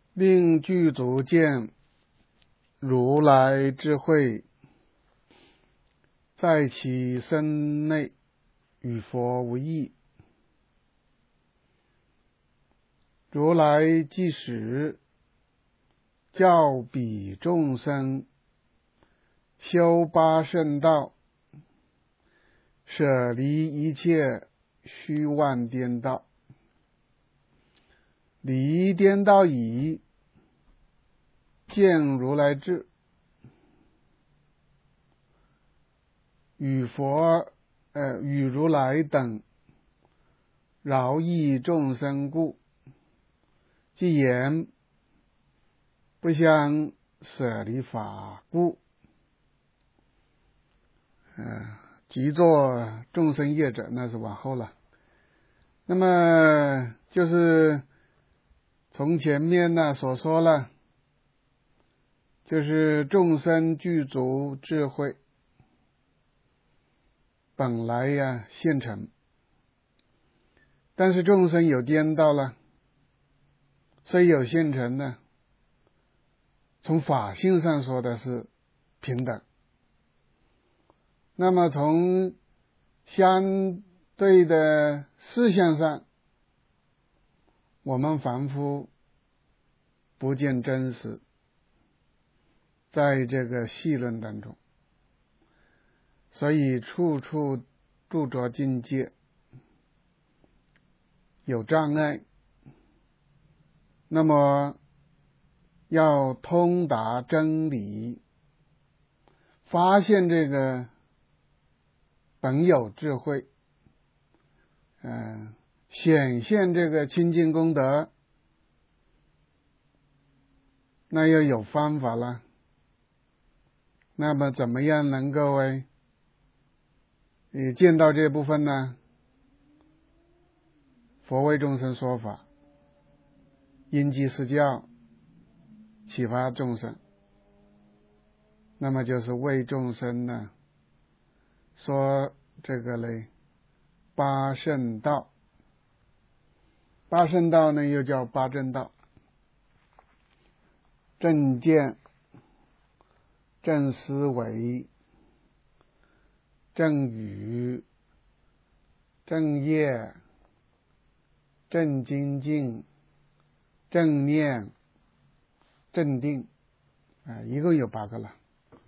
令具足见如来智慧，在其身内与佛无异。如来即使教彼众生修八圣道，舍离一切虚妄颠倒，离颠倒已，见如来智，与如来等饶益众生故，即言不相舍离法故，即作众生业者，那是往后了。那么就是从前面呢所说了，就是众生具足智慧，本来现成，但是众生有颠倒了，虽有现成呢，从法性上说的是平等，那么从相对的事项上，我们凡夫不见真实，在这个细论当中，所以处处著着境界有障碍，那么要通达真理，发现这个本有智慧，显现这个清净功德，那要有方法了。那么怎么样能够见到这部分呢？佛为众生说法，因机施教，启发众生，那么就是为众生呢说这个八圣道。八圣道呢又叫八正道，正见、正思维、正语、正业、正精进、正念、正定，一共有8个了。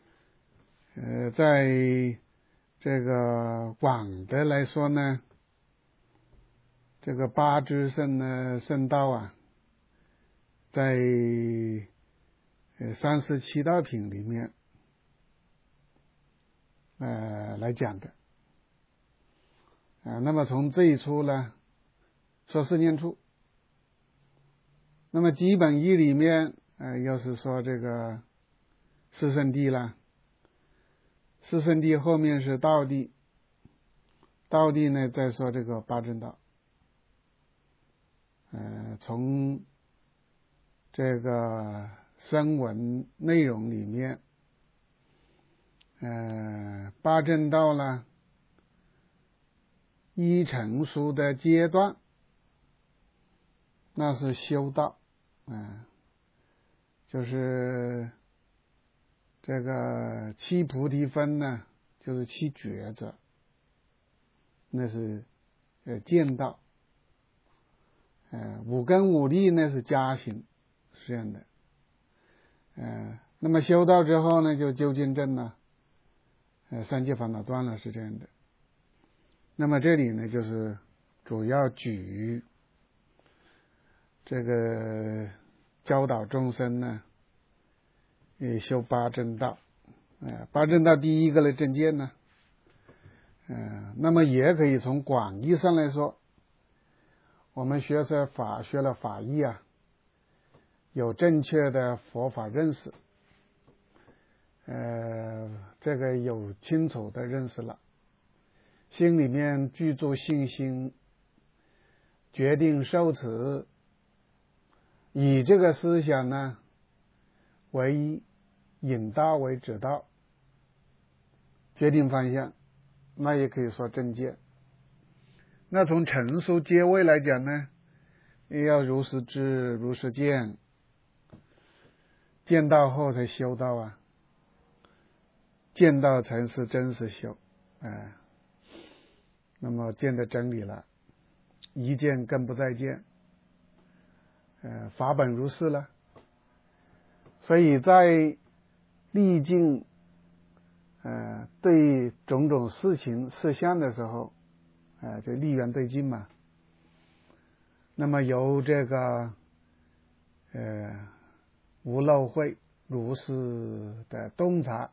在这个广的来说呢，这个八支圣道在37道品里面来讲的。那么从这一处呢说4念处，那么基本义里面又是说这个四圣谛啦，四圣谛后面是道谛，道谛呢再说这个八正道。从这个声闻内容里面，八正道呢依成熟的阶段，那是修道，就是这个七菩提分呢，就是七觉者，那是见道。五根五力呢是加行，是这样的。那么修道之后呢，就究竟证了，三界烦恼断了，是这样的。那么这里呢，就是主要举这个教导众生呢，修八正道。八正道第一个的正见呢，那么也可以从广义上来说，我们学了法义有正确的佛法认识，这个有清楚的认识了，心里面具足信心，决定受持，以这个思想呢为引导为指导，决定方向，那也可以说正见。那从成熟阶位来讲呢，要如实知如实见， 见道后才修道啊，见道才是真实修，那么见得真理了，一见更不再见，法本如是了。所以在历尽对种种事情事项的时候，就立缘对境嘛。那么由这个无漏慧如是的洞察，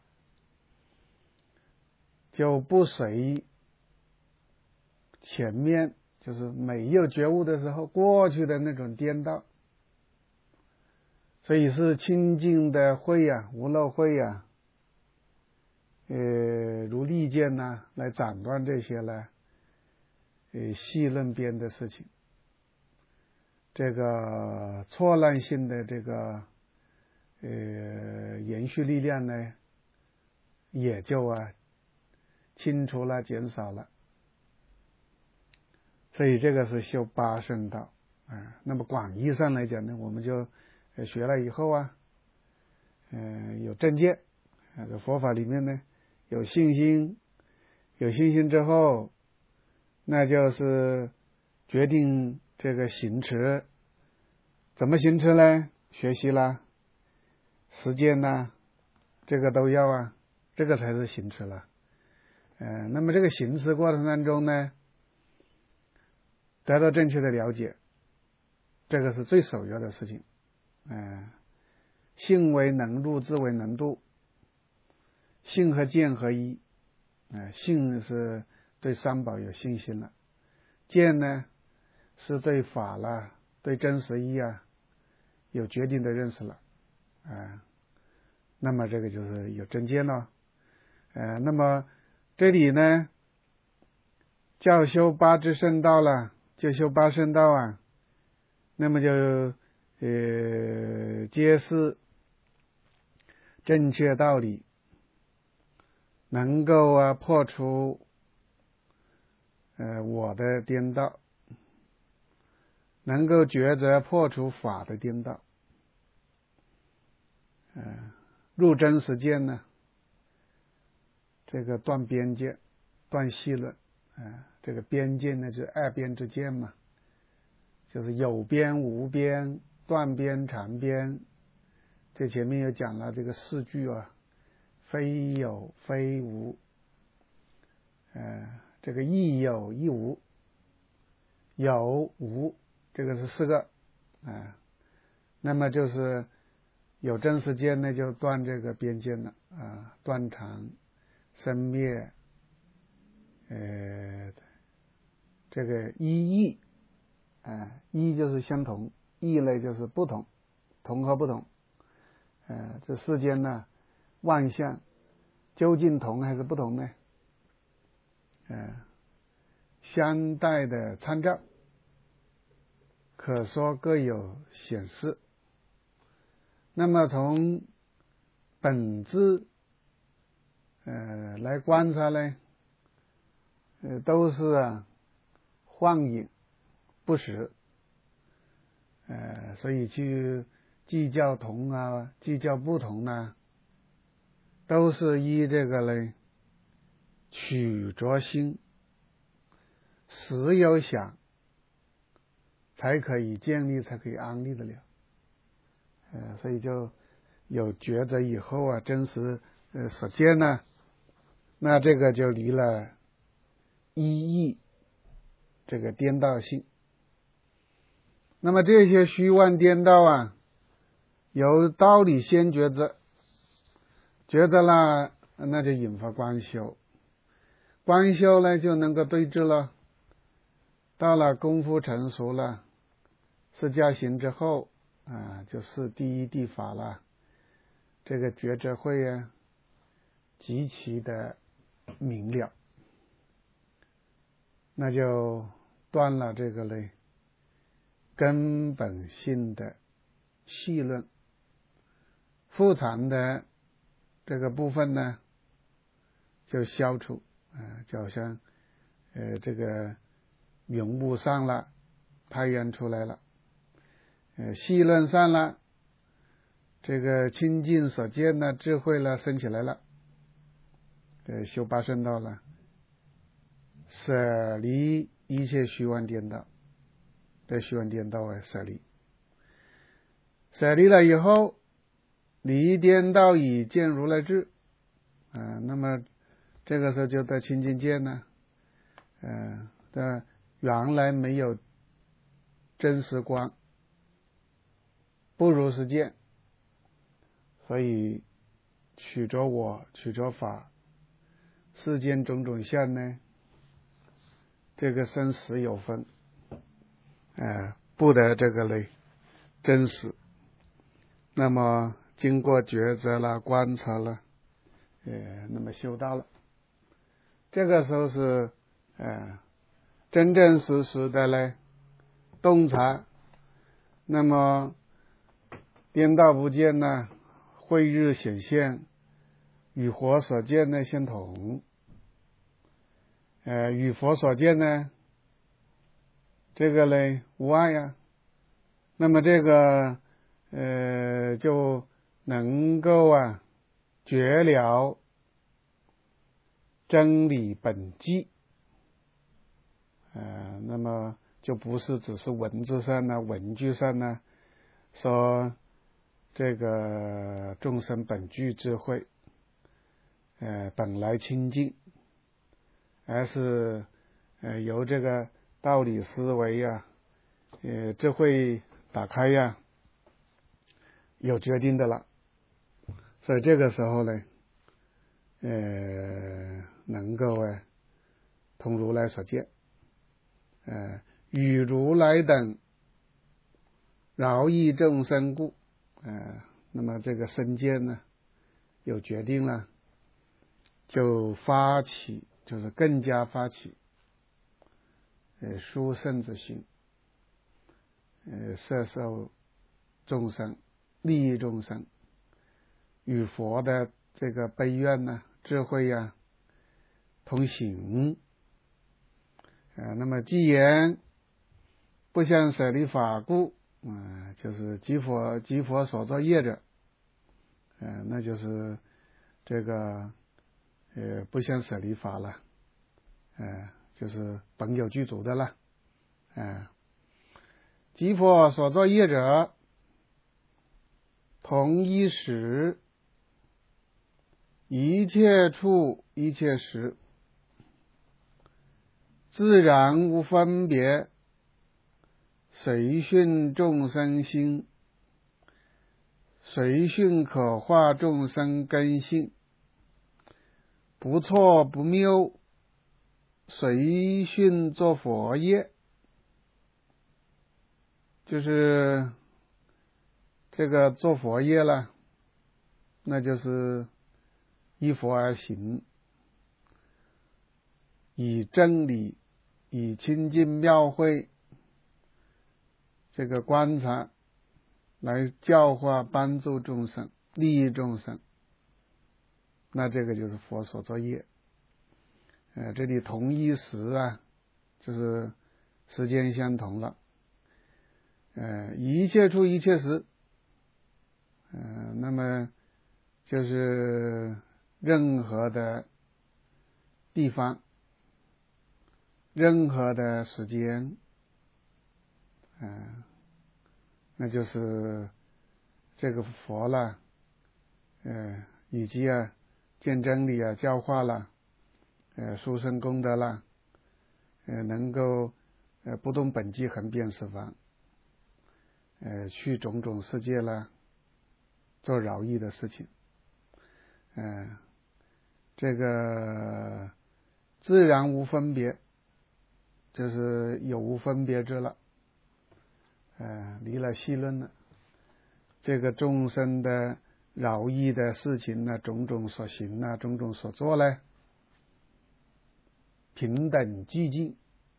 就不随前面就是没有觉悟的时候过去的那种颠倒，所以是清净的慧啊，无漏慧啊，如利剑呐，来斩断这些呢细论边的事情，这个错乱性的这个延续力量呢，也就清除了，减少了。所以这个是修八圣道那么广义上来讲呢，我们就学了以后有正见，这佛法里面呢有信心，有信心之后，那就是决定这个行持，怎么行持呢？学习啦，实践啦，这个都要这个才是行持了。那么这个行持过程当中呢，得到正确的了解，这个是最首要的事情。信为能入，智为能度，信和见合一。信是对三宝有信心了，见呢是对法了，对真实义有决定的认识了。那么这个就是有真见了。那么这里呢叫修八支圣道了，就修八圣道那么就揭示正确道理，能够破除我的颠倒，能够抉择破除法的颠倒，入真实见呢，这个断边界，断细论，这个边界呢就是二边之见嘛，就是有边无边，断边长边。这前面又讲了这个四句非有非无，这个亦有亦无，有无这个是四个那么就是有真实见呢，就断这个边界了断常生灭这个一异一就是相同，异类就是不同，同和不同。这世间呢万象究竟同还是不同呢？相待的参照，可说各有显示。那么从本质来观察呢，都是幻影不实，所以去计较同计较不同都是依这个呢取着心，实有想才可以建立，才可以安立得了。所以就有觉着以后真实所见那这个就离了一义这个颠倒性。那么这些虚妄颠倒由道理先觉着，觉着了，那就引发观修，观修呢就能够对治了。到了功夫成熟了，释迦行之后就是第一地法了，这个觉者会极其的明了，那就断了这个呢根本性的细论，复常的这个部分呢就消除就好像这个云雾上了，太阳出来了，细论上了， 这个清净所见呢，智慧了升起来了，修八圣道了，舍离一切虚妄颠倒，对虚妄颠倒舍离，舍离了以后，离颠倒以见如来智，那么这个时候就得清净见呢，原来没有真实观，不如是见，所以取着我，取着法，世间种种相呢，这个生死有分，不得这个类真实。那么经过抉择了，观察了，那么修道了，这个时候是真真实实的嘞洞察。那么颠倒不见呢，慧日显现，与佛所见呢相同，与佛所见呢，这个嘞无碍呀。那么这个就能够觉了真理本际，那么就不是只是文字上呢、文句上呢说这个众生本具智慧，本来清净，而是由这个道理思维智慧打开有决定的了。所以这个时候呢，能够同如来所见，与如来等饶益众生故，那么这个身见呢有决定了，就发起，就是更加发起殊胜之心，摄受众生，利益众生，与佛的这个悲愿呢、智慧同行。那么既言不相舍离法故，就是即佛所作业者，那就是这个不相舍离法了，就是本有具足的了，即佛所作业者，同一时，一切处一切时，自然无分别，随顺众生心，随顺可化众生根性，不错不谬，随顺作佛业。就是这个做佛业了，那就是依佛而行，以真理，以清净妙慧这个观察来教化帮助众生，利益众生，那这个就是佛所作业。这里同一时就是时间相同了，一切处一切时，那么就是任何的地方，任何的时间，那就是这个佛了，以及见真理教化了，殊胜功德了，能够不动本际横遍十方，去种种世界了，做饶益的事情，这个自然无分别，就是有无分别之了，离了细论了。这个众生的饶益的事情呢，种种所行种种所做呢，平等寂静，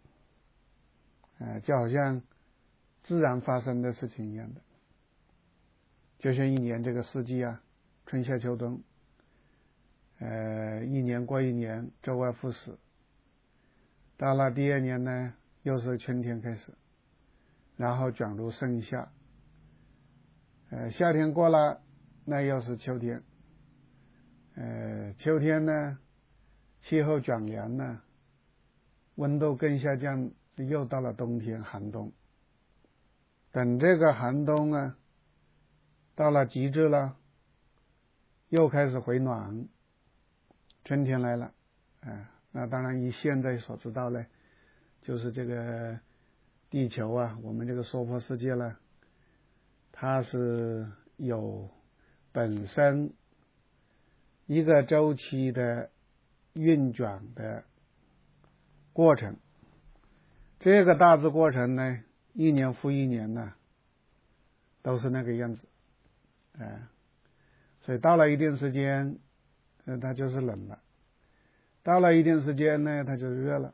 就好像自然发生的事情一样的。就像一年这个四季春夏秋冬，一年过一年，周而复始。到了第二年呢，又是春天开始，然后转入盛夏。夏天过了， 那又是秋天。秋天呢，气候转凉呢，温度更下降，又到了冬天寒冬。等这个寒冬啊，到了极致了，又开始回暖，春天来了。那当然以现在所知道呢，就是这个地球啊，我们这个娑婆世界呢，它是有本身一个周期的运转的过程。这个大致过程呢，一年复一年呢，都是那个样子。所以到了一定时间，它就是冷了；到了一定时间呢，它就热了。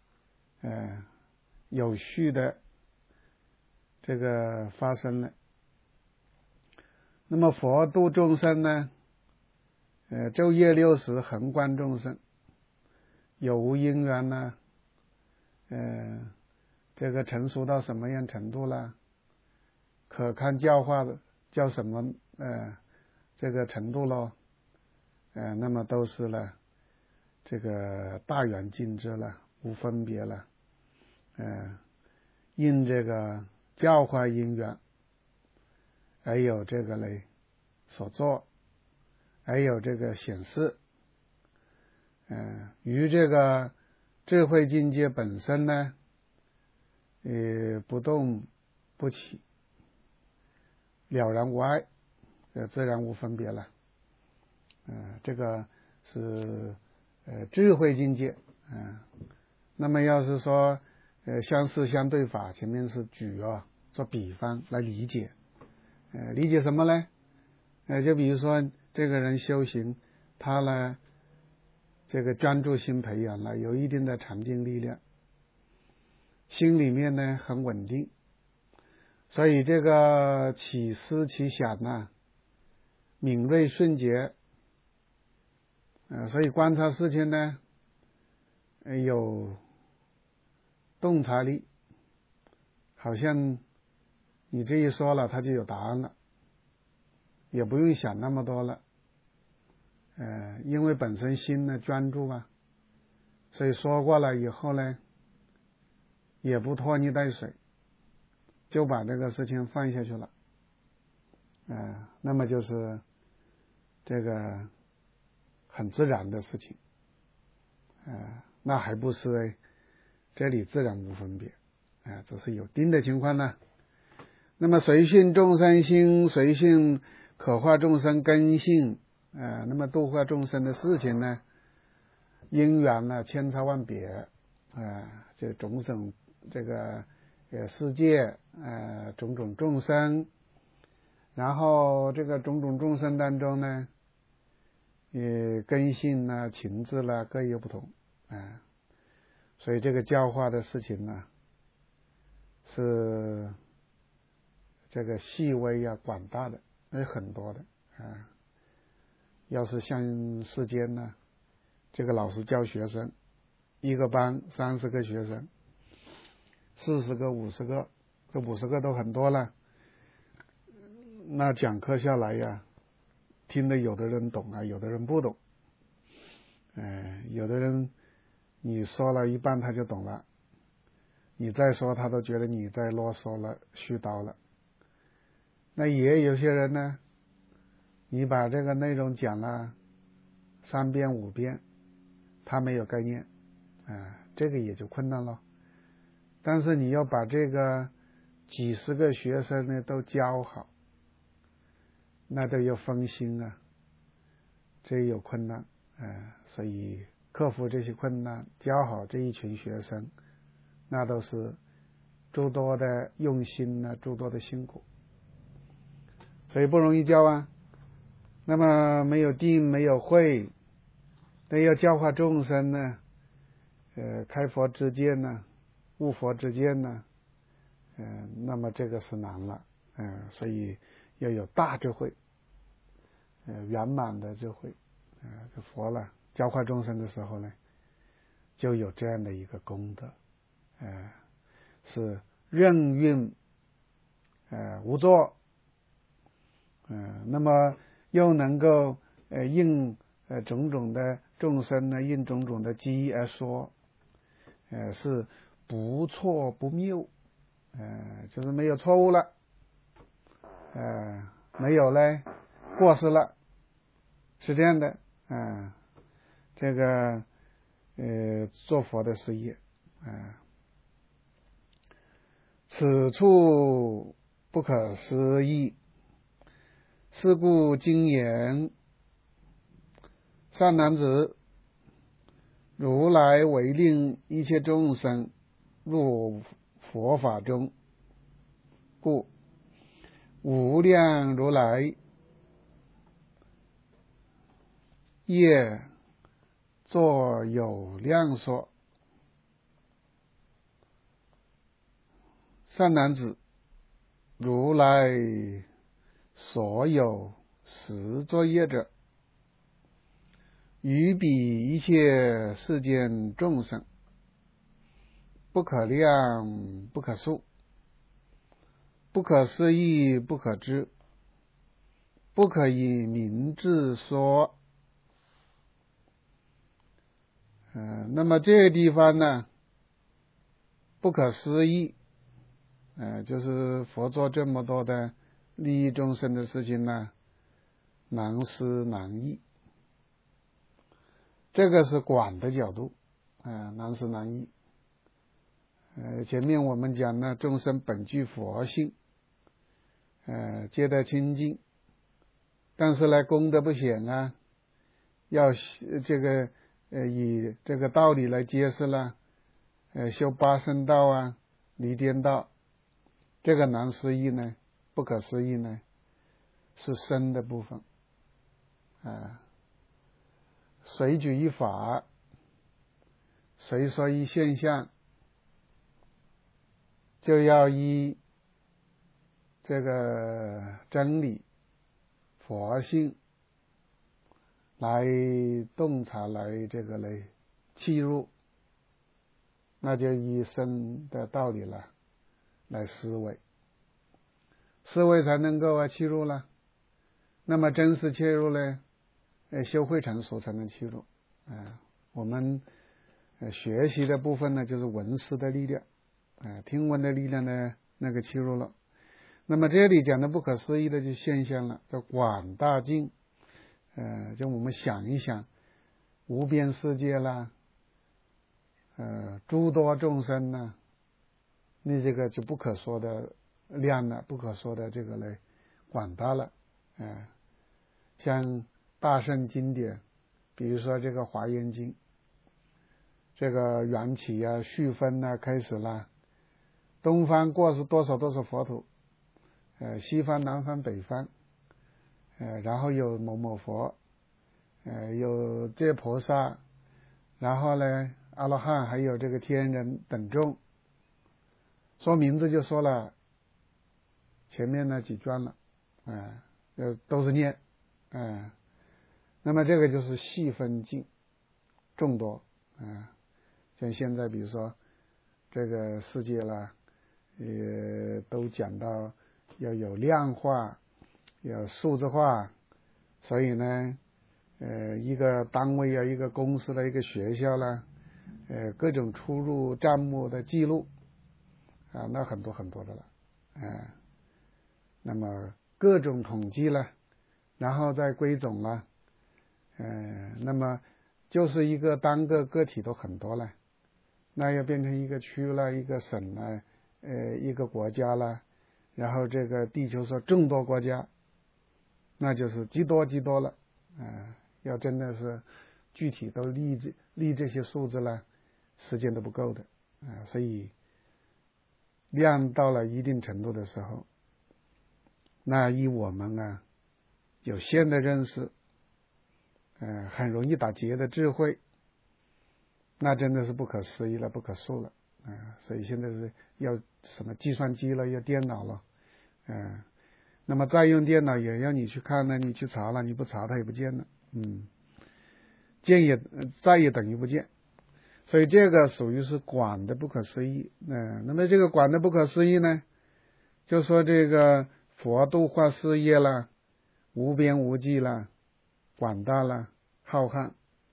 有序的这个发生了。那么佛度众生呢，昼夜60恒观众生，有无因缘呢？这个成熟到什么样程度了？可堪教化的叫什么？这个程度咯？那么都是了，这个大圆尽知了，无分别了。因这个教化因缘，还有这个嘞所做，还有这个显示，与这个智慧境界本身呢，不动不起，了然无碍，自然无分别了。这个是智慧境界。那么要是说相似相对法，前面是举做比方来理解。理解什么呢？就比如说这个人修行，他呢这个专注心培养了，有一定的禅定力量，心里面呢很稳定，所以这个起思起想呢敏锐瞬捷，所以观察事情呢有洞察力，好像你这一说了，他就有答案了，也不用想那么多了。因为本身心呢专注啊，所以说过了以后呢，也不拖泥带水，就把这个事情放下去了。那么就是这个很自然的事情。那还不是这里自然无分别。这是有定的情况呢。那么随性众生心，随性可化众生根性。那么度化众生的事情呢，因缘呢千差万别。这种种这个世界，种种众生，然后这个种种众生当中呢，根性呢情志呢各有不同。所以这个教化的事情呢，是这个细微啊广大的，有很多的。要是像世间呢，这个老师教学生，一个班30个学生，40个50个，这50个都很多了。那讲课下来呀，听得有的人懂啊，有的人不懂。有的人你说了一半他就懂了，你再说他都觉得你在啰嗦了，絮叨了。那也有些人呢，你把这个内容讲了3遍5遍，他没有概念，这个也就困难了。但是你要把这个几十个学生呢都教好，那都要分心啊，这有困难。所以克服这些困难，教好这一群学生，那都是诸多的用心啊，诸多的辛苦，所以不容易教啊。那么没有定，没有慧，那要教化众生呢，开佛之见呢，悟佛之见呢，那么这个是难了。所以要有大智慧，圆满的智慧。这佛了教化众生的时候呢，就有这样的一个功德。是任运无作。那么又能够应种种的众生呢，应种种的机而说，是不错不谬，就是没有错误了，没有嘞过失了，是这样的，这个做佛的事业，此处不可思议，是故经言：善男子，如来为令一切众生入佛法中，故无量如来业作有量说。善男子，如来所有实作业者，于彼一切世间众生，不可量不可数，不可思议不可知，不可以名字说。那么这个地方呢，不可思议，就是佛做这么多的利益众生的事情呢，难思难议。这个是广的角度，难思难议。前面我们讲呢，众生本具佛性，皆得清净，但是呢，功德不显啊，要这个以这个道理来揭示了，修八圣道啊，离颠倒，这个难思议呢，不可思议呢，是身的部分，随举一法，随说一现象，就要依这个真理佛性来洞察，来这个来契入，那就以身的道理了来思维，思维才能够契入了。那么真实切入呢，修慧成熟才能契入。我们学习的部分呢，就是闻思的力量，听闻的力量呢，那个契入了。那么这里讲的不可思议的就现象了，叫广大境，就我们想一想，无边世界啦，诸多众生呢，你这个就不可说的量了，不可说的这个呢广大了，像大圣经典，比如说这个华严经，这个缘起啊、续分啊开始了，东方过是多少佛土，西方、南方、北方，然后有某某佛，有这菩萨，然后呢阿罗汉，还有这个天人等众，说名字就说了前面那几卷了，都是念，那么这个就是细分境众多，像现在比如说这个世界啦，也都讲到要有量化，要数字化，所以呢，一个单位啊，一个公司的一个学校啦，各种出入账目的记录，那很多的了，那么各种统计了，然后再归总了，那么就是一个单个个体都很多了，那要变成一个区了，一个省了，一个国家了，然后这个地球上众多国家，那就是极多了，要真的是具体都立这些数字了，时间都不够的，所以量到了一定程度的时候，那以我们有限的认识，很容易打结的智慧，那真的是不可思议了，不可数了，所以现在是要什么计算机了，要电脑了，那么再用电脑也要你去看呢，你去查了，你不查它也不见了，再也等于不见，所以这个属于是广的不可思议，那么这个广的不可思议呢，就说这个佛度化事业啦， 无边无际了，广大了，浩瀚。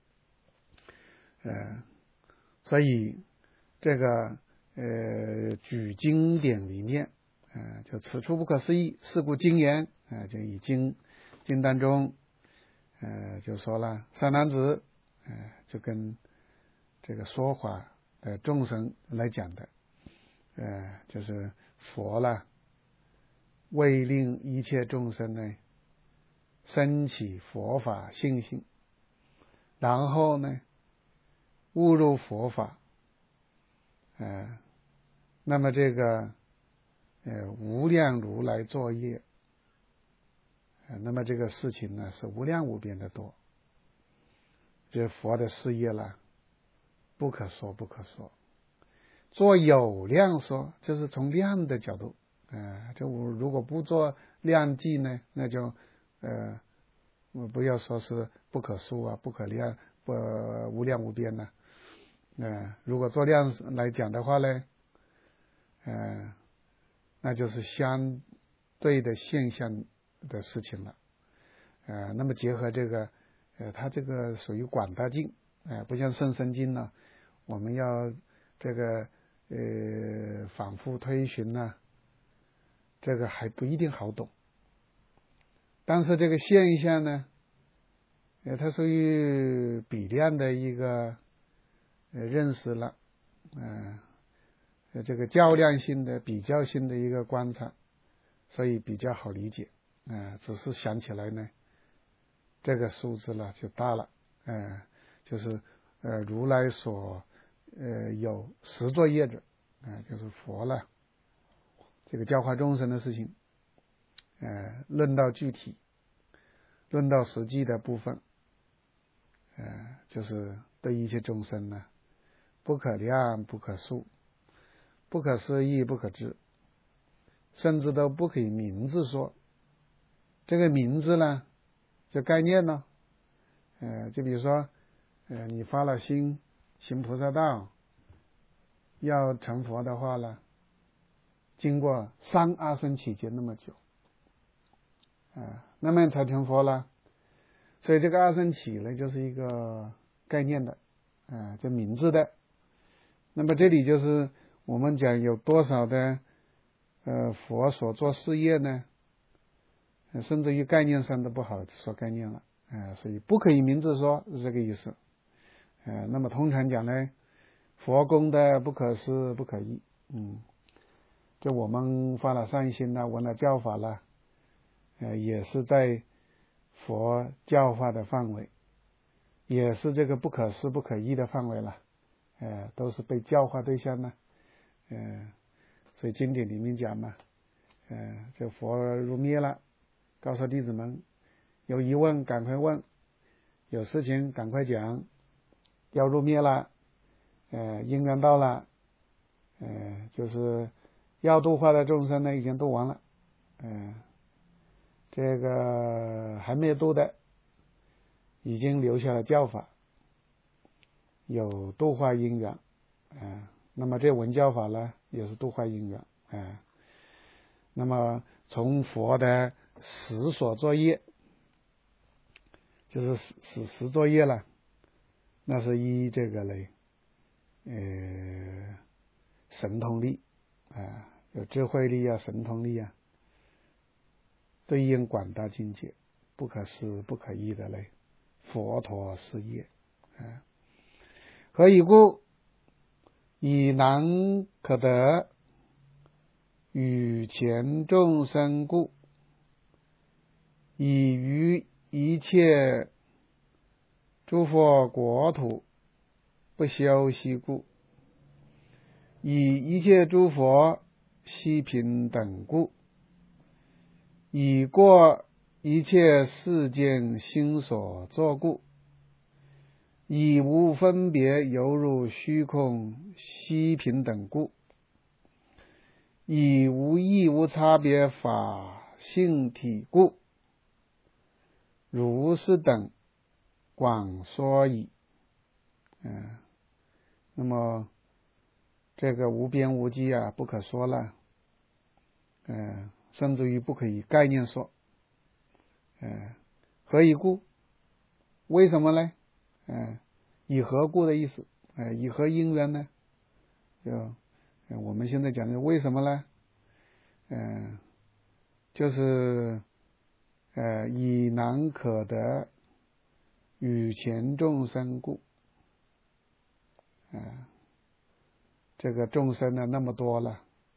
所以这个举经典里面就此处不可思议，是故经言就以经当中就说了三男子就跟这个说法的众生来讲的就是佛了为令一切众生呢升起佛法信心，然后呢悟入佛法那么这个无量如来作业那么这个事情呢是无量无边的多，这佛的事业了不可说不可说，做有量说，就是从量的角度就如果不做量计呢，那就不要说是不可数啊，不可量，无量无边呢如果做量来讲的话呢那就是相对的现象的事情了那么结合这个它这个属于广大经不像甚深经呢，我们要这个反复推寻呢，这个还不一定好懂。但是这个现象呢它属于比量的一个认识了这个较量性的比较性的一个观察，所以比较好理解只是想起来呢这个数字了就大了就是如来所有实作业者就是佛了这个教化众生的事情论到具体，论到实际的部分就是对一切众生呢不可量不可数，不可思议不可知，甚至都不可以名字说。这个名字呢就概念呢就比如说你发了心行菩萨道，要成佛的话呢经过3阿僧祇劫那么久那么才成佛了。所以这个阿僧祇呢就是一个概念的就名字的。那么这里就是我们讲有多少的佛所做事业呢甚至于概念上都不好说概念了所以不可以名字说是这个意思那么通常讲呢佛功的不可思不可议就我们发了善心了，闻了教法了也是在佛教化的范围，也是这个不可思不可议的范围了都是被教化对象呢所以经典里面讲嘛这佛入灭了，告诉弟子们有疑问赶快问，有事情赶快讲，要入灭了因缘到了就是要度化的众生呢已经度完了这个还没有度的已经留下了教法，有度化因缘那么这闻教法呢也是度化因缘那么从佛的实所作业，就是实作业了，那是依这个嘞神通力有智慧力神通力对应广大境界不可思不可议的嘞佛陀事业何以故？以难可得与前众生故，以于一切诸佛国土不修习故，以一切诸佛悉平等故，以过一切世间心所作故，以无分别犹如虚空悉平等故，以无异无差别法性体故，如是等广说矣那么这个无边无际不可说了甚至于不可以概念说何以故？为什么呢？以何故的意思？以何因缘呢？我们现在讲的为什么呢？就是以难可得，与前众生故。这个众生呢那么多了，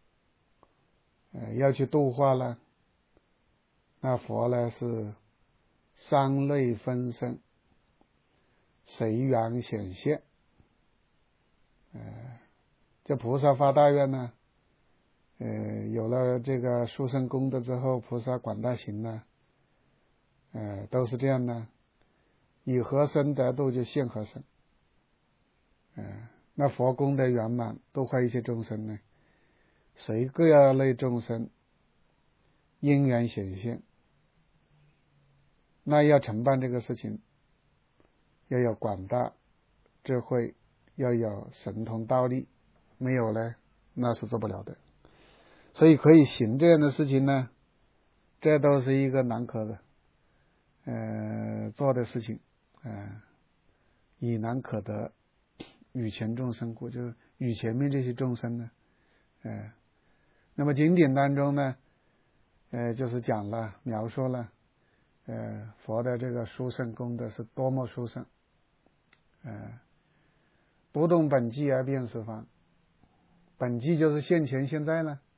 要去度化了，那佛呢是三类分身，随缘显现。这菩萨发大愿呢，有了这个殊胜功德之后，菩萨广大行呢，都是这样的，以何身得度就现何身。那佛功德圆满，度化一切众生呢，随各类众生因缘显现。那要承办这个事情，要有广大智慧，要有神通道力，没有呢，那是做不了的。所以可以行这样的事情呢，这都是一个难可的做的事情。以难可得，与前众生故，就与前面这些众生呢，那么经典当中呢，就是讲了描述了，佛的这个殊胜功德是多么殊胜，不动本际而变十方，本际就是现前现在了，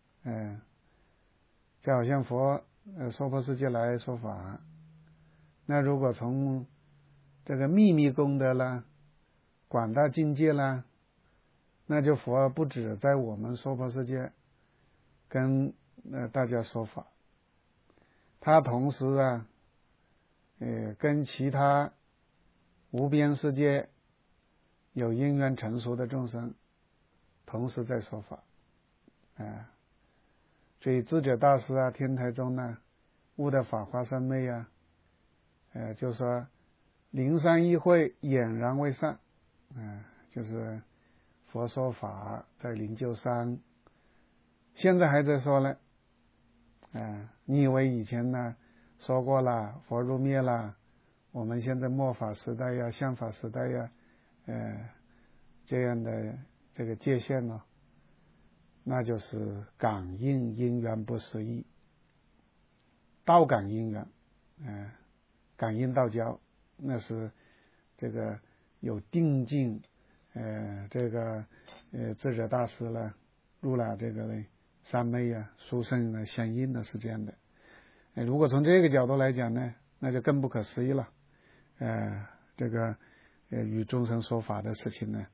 就好像佛娑婆世界来说法，那如果从这个秘密功德啦，广大境界啦，那就佛不止在我们娑婆世界跟大家说法，他同时啊，跟其他无边世界有因缘成熟的众生同时在说法。所以智者大师啊，天台宗呢，悟的法华三昧啊，就说灵山一会俨然为善，就是佛说法在灵鹫山，现在还在说呢。你以为以前呢说过了，佛入灭了，我们现在末法时代呀、相法时代呀，这样的这个界限呢，那就是感应因缘不思议，道感因缘，感应道交，那是这个有定境，这个智者大师呢入了这个三昧啊、殊胜的相应的是这样的。如果从这个角度来讲呢，那就更不可思议了。这个与众生说法的事情呢，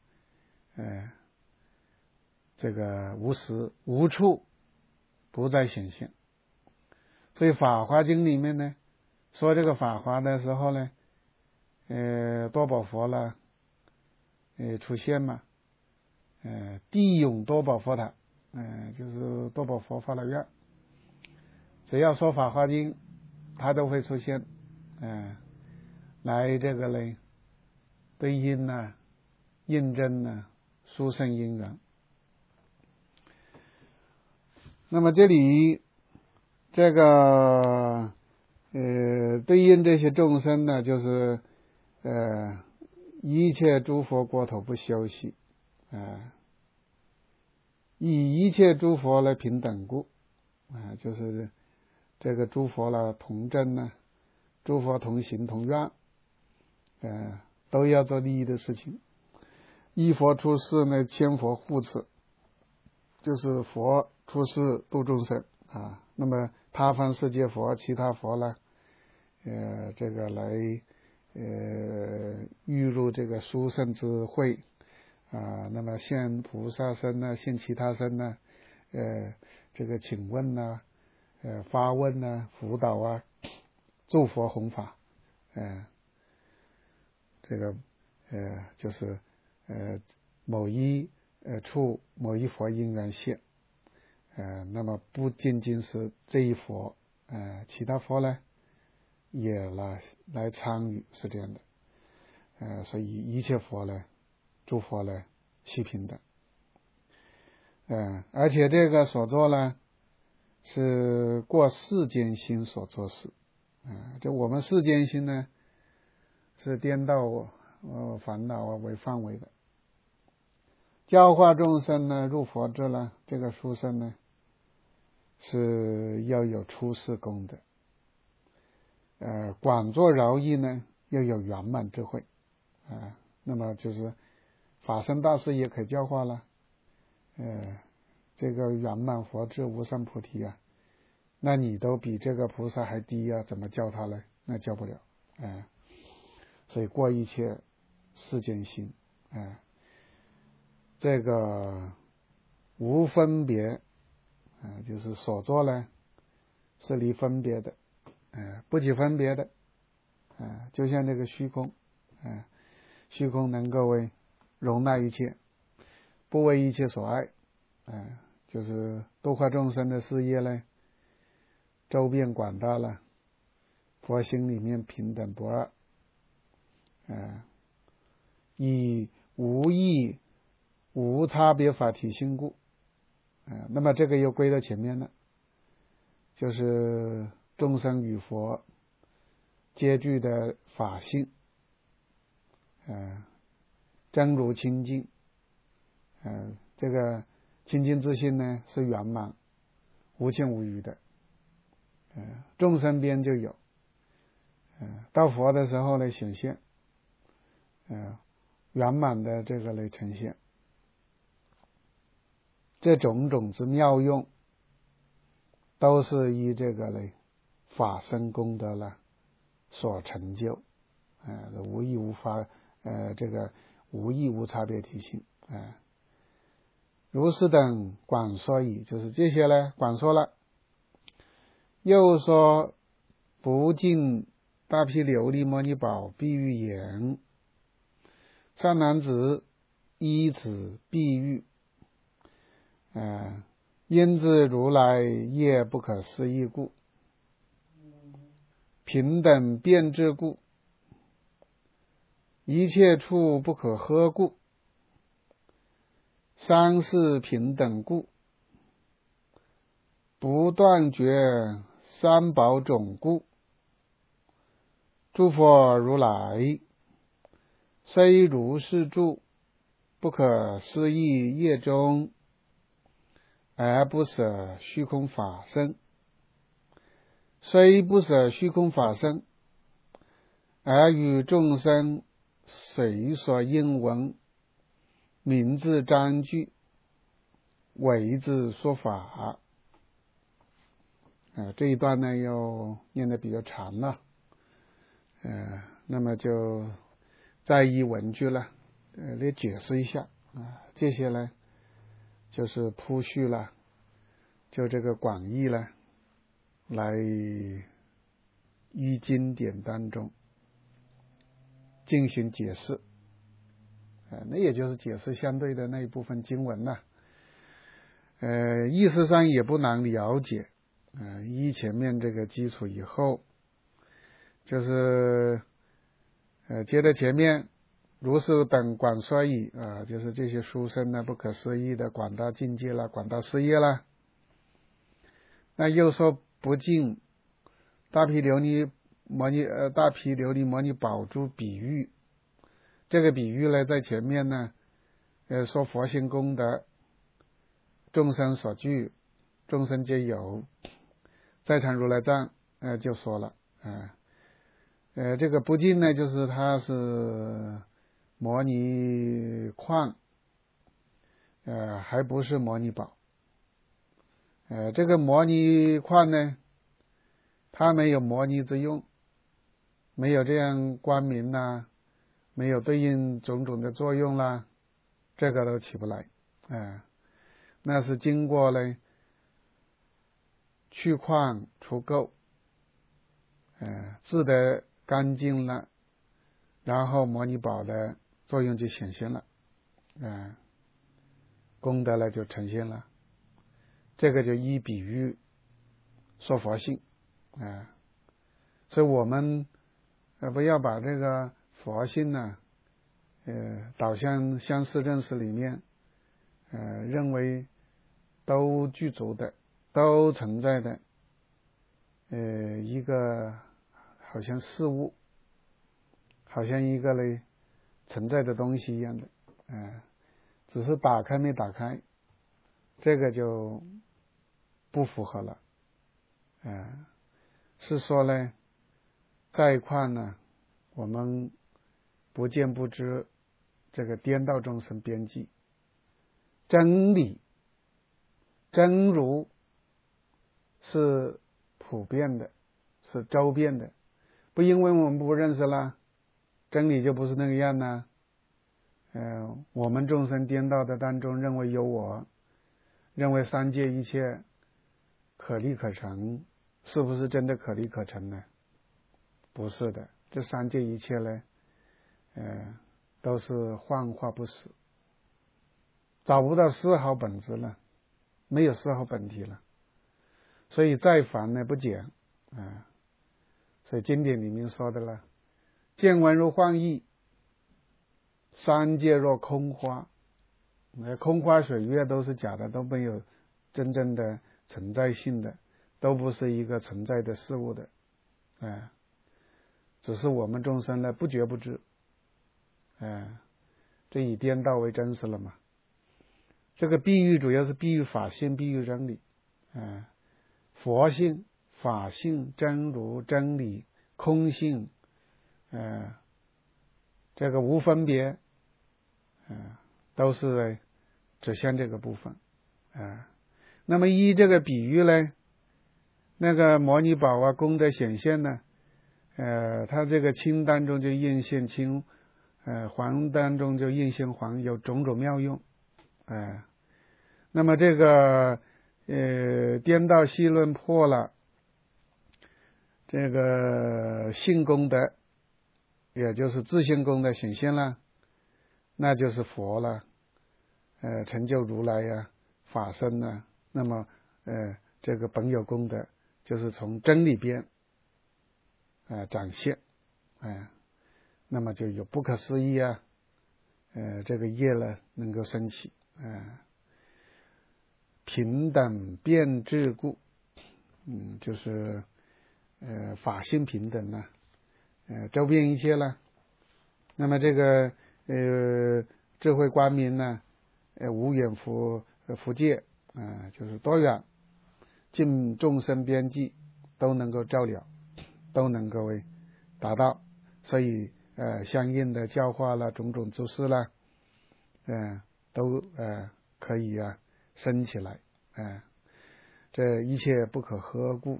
这个无时无处不在显现。所以《法华经》里面呢，说这个法华的时候呢，多宝佛了，出现嘛，地涌多宝佛塔，就是多宝佛发了愿，只要说《法华经》，它都会出现，来这个呢，对应呢，印证呢，殊胜因缘。那么这里这个对应这些众生呢，就是一切诸佛国土不休息，以一切诸佛来平等故，就是这个诸佛了同证呢，诸佛同行同愿，都要做利益的事情。一佛出世呢，千佛护持，就是佛出世度众生啊。那么他方世界佛、其他佛呢，这个来欲入这个殊胜之慧啊。那么现菩萨身呢，现其他身呢，这个请问呢，发问呢，辅导啊，助佛弘法，这个就是某一处某一佛因缘现，那么不仅仅是这一佛，其他佛呢也来参与，是这样的。所以一切佛呢，诸佛呢悉平等。而且这个所做呢是过世间心所做事， 就我们世间心呢是颠倒烦恼为范围的，教化众生呢入佛智了，这个殊胜呢是要有出世功德，广作饶益呢要有圆满智慧，那么就是法身大师也可以教化了，这个圆满佛智无上菩提啊，那你都比这个菩萨还低啊，怎么教他呢？那教不了，所以过一切世间心，这个无分别，就是所作呢是离分别的，不起分别的，就像这个虚空，虚空能够为容纳一切，不为一切所爱，就是度化众生的事业呢周遍广大了，佛心里面平等不二，以无异无差别法体性故，那么这个又归到前面了，就是众生与佛皆具的法性，真如清净，这个清净之心呢是圆满无欠无余的，众生边就有，到佛的时候呢显现，圆满的这个来呈现，这种种之妙用都是以这个嘞法身功德了所成就，无异无法，这个无异无差别体性，如是等广说矣，就是这些呢广说了。又说不尽大毗琉璃摩尼宝比喻言，善男子依此比喻，因知如来业不可思议故，平等遍智故，一切处不可呵故，三世平等故，不断绝三宝种故，诸佛如来虽如是住不可思议业中，而不舍虚空法身，虽不舍虚空法身，而与众生随所应闻，名字章句，为之说法。这一段呢又念得比较长了，那么就再依文句了，来解释一下，这些呢就是铺叙了，就这个广义了，来依经典当中进行解释，那也就是解释相对的那一部分经文了，意思上也不难了解，依前面这个基础以后，就是接着前面如是等广说矣，就是这些殊胜的不可思议的广大境界了，广大事业了。那又说不尽大毗琉璃摩尼宝珠比喻，这个比喻呢在前面呢说佛性功德众生所具，众生皆有，在场如来藏就说了，这个不尽呢就是它是摩尼矿，还不是摩尼宝，这个摩尼矿呢它没有摩尼之用，没有这样光明啦，没有对应种种的作用啦，这个都起不来，那是经过了去矿除垢，治得干净了，然后摩尼宝的作用就显现了，功德呢就呈现了，这个就依比喻说佛性，所以我们不要把这个佛性呢导向相似认识里面，认为都具足的，都存在的，一个好像事物，好像一个呢存在的东西一样的，只是打开没打开，这个就不符合了，是说呢，在况呢，我们不见不知这个颠倒众生边际，真理真如是普遍的，是周遍的，不因为我们不认识了，真理就不是那个样呢。我们众生颠倒的当中认为有我，认为三界一切可立可成，是不是真的可立可成呢？不是的，这三界一切呢，都是幻化不实，找不到丝毫本质了，没有丝毫本体了，所以再凡呢不讲，所以经典里面说的了，见闻如幻翳，三界若空花，空花水月都是假的，都没有真正的存在性的，都不是一个存在的事物的，只是我们众生呢不觉不知，这以颠倒为真实了嘛。这个比喻主要是比喻法性，比喻真理，佛性、法性、真如、真理、空性，这个无分别，都是指向这个部分，那么依这个比喻呢，那个摩尼宝啊功德显现呢，它这个清当中就应现清，黄当中就应现黄，有种种妙用，那么这个颠倒细论破了，这个性功德，也就是自性功德显现了，那就是佛了，成就如来呀、法身呢，那么这个本有功德就是从真理边展现，那么就有不可思议啊，这个业呢能够升起，平等变质故，就是法性平等呢，周遍一切了。那么这个智慧光明呢，无远弗届，就是多远，尽众生边际都能够照了，都能够达到，所以相应的教化了种种诸事了，都可以升起来，这一切不可呵故，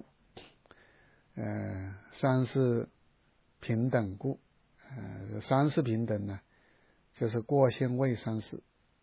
三世平等故，三世平等呢，就是过现未三世，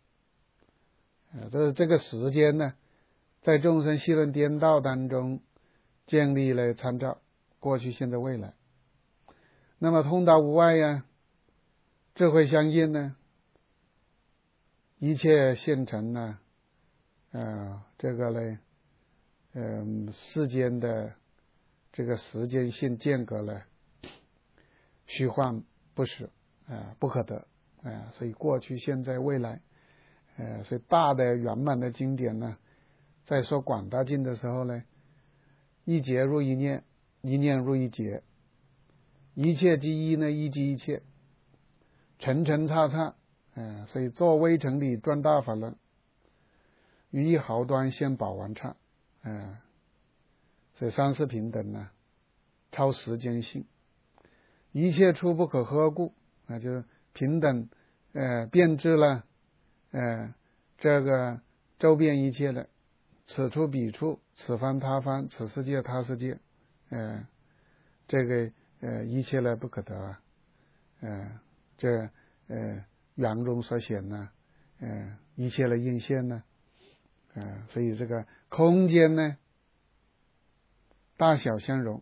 这个时间呢，在众生细论颠倒当中建立了参照，过去现在未来，那么通达无碍呀，智慧相应呢，一切现成呢，这个呢，世间的这个时间性间隔呢，虚幻不实，不可得，所以过去现在未来，所以大的圆满的经典呢，在说广大经的时候呢，一劫入一念，一念入一劫，一切即一呢，一即一切，层层刹刹，所以作微尘理转大法轮，于一毫端现宝王刹，所以三世平等呢，超时间性，一切处不可呵故，就是平等，变质了，这个周遍一切的，此处彼处，此方他方，此世界他世界，这个一切呢不可得啊，这圆融所显呢，一切的应现呢，所以这个空间呢，大小相容，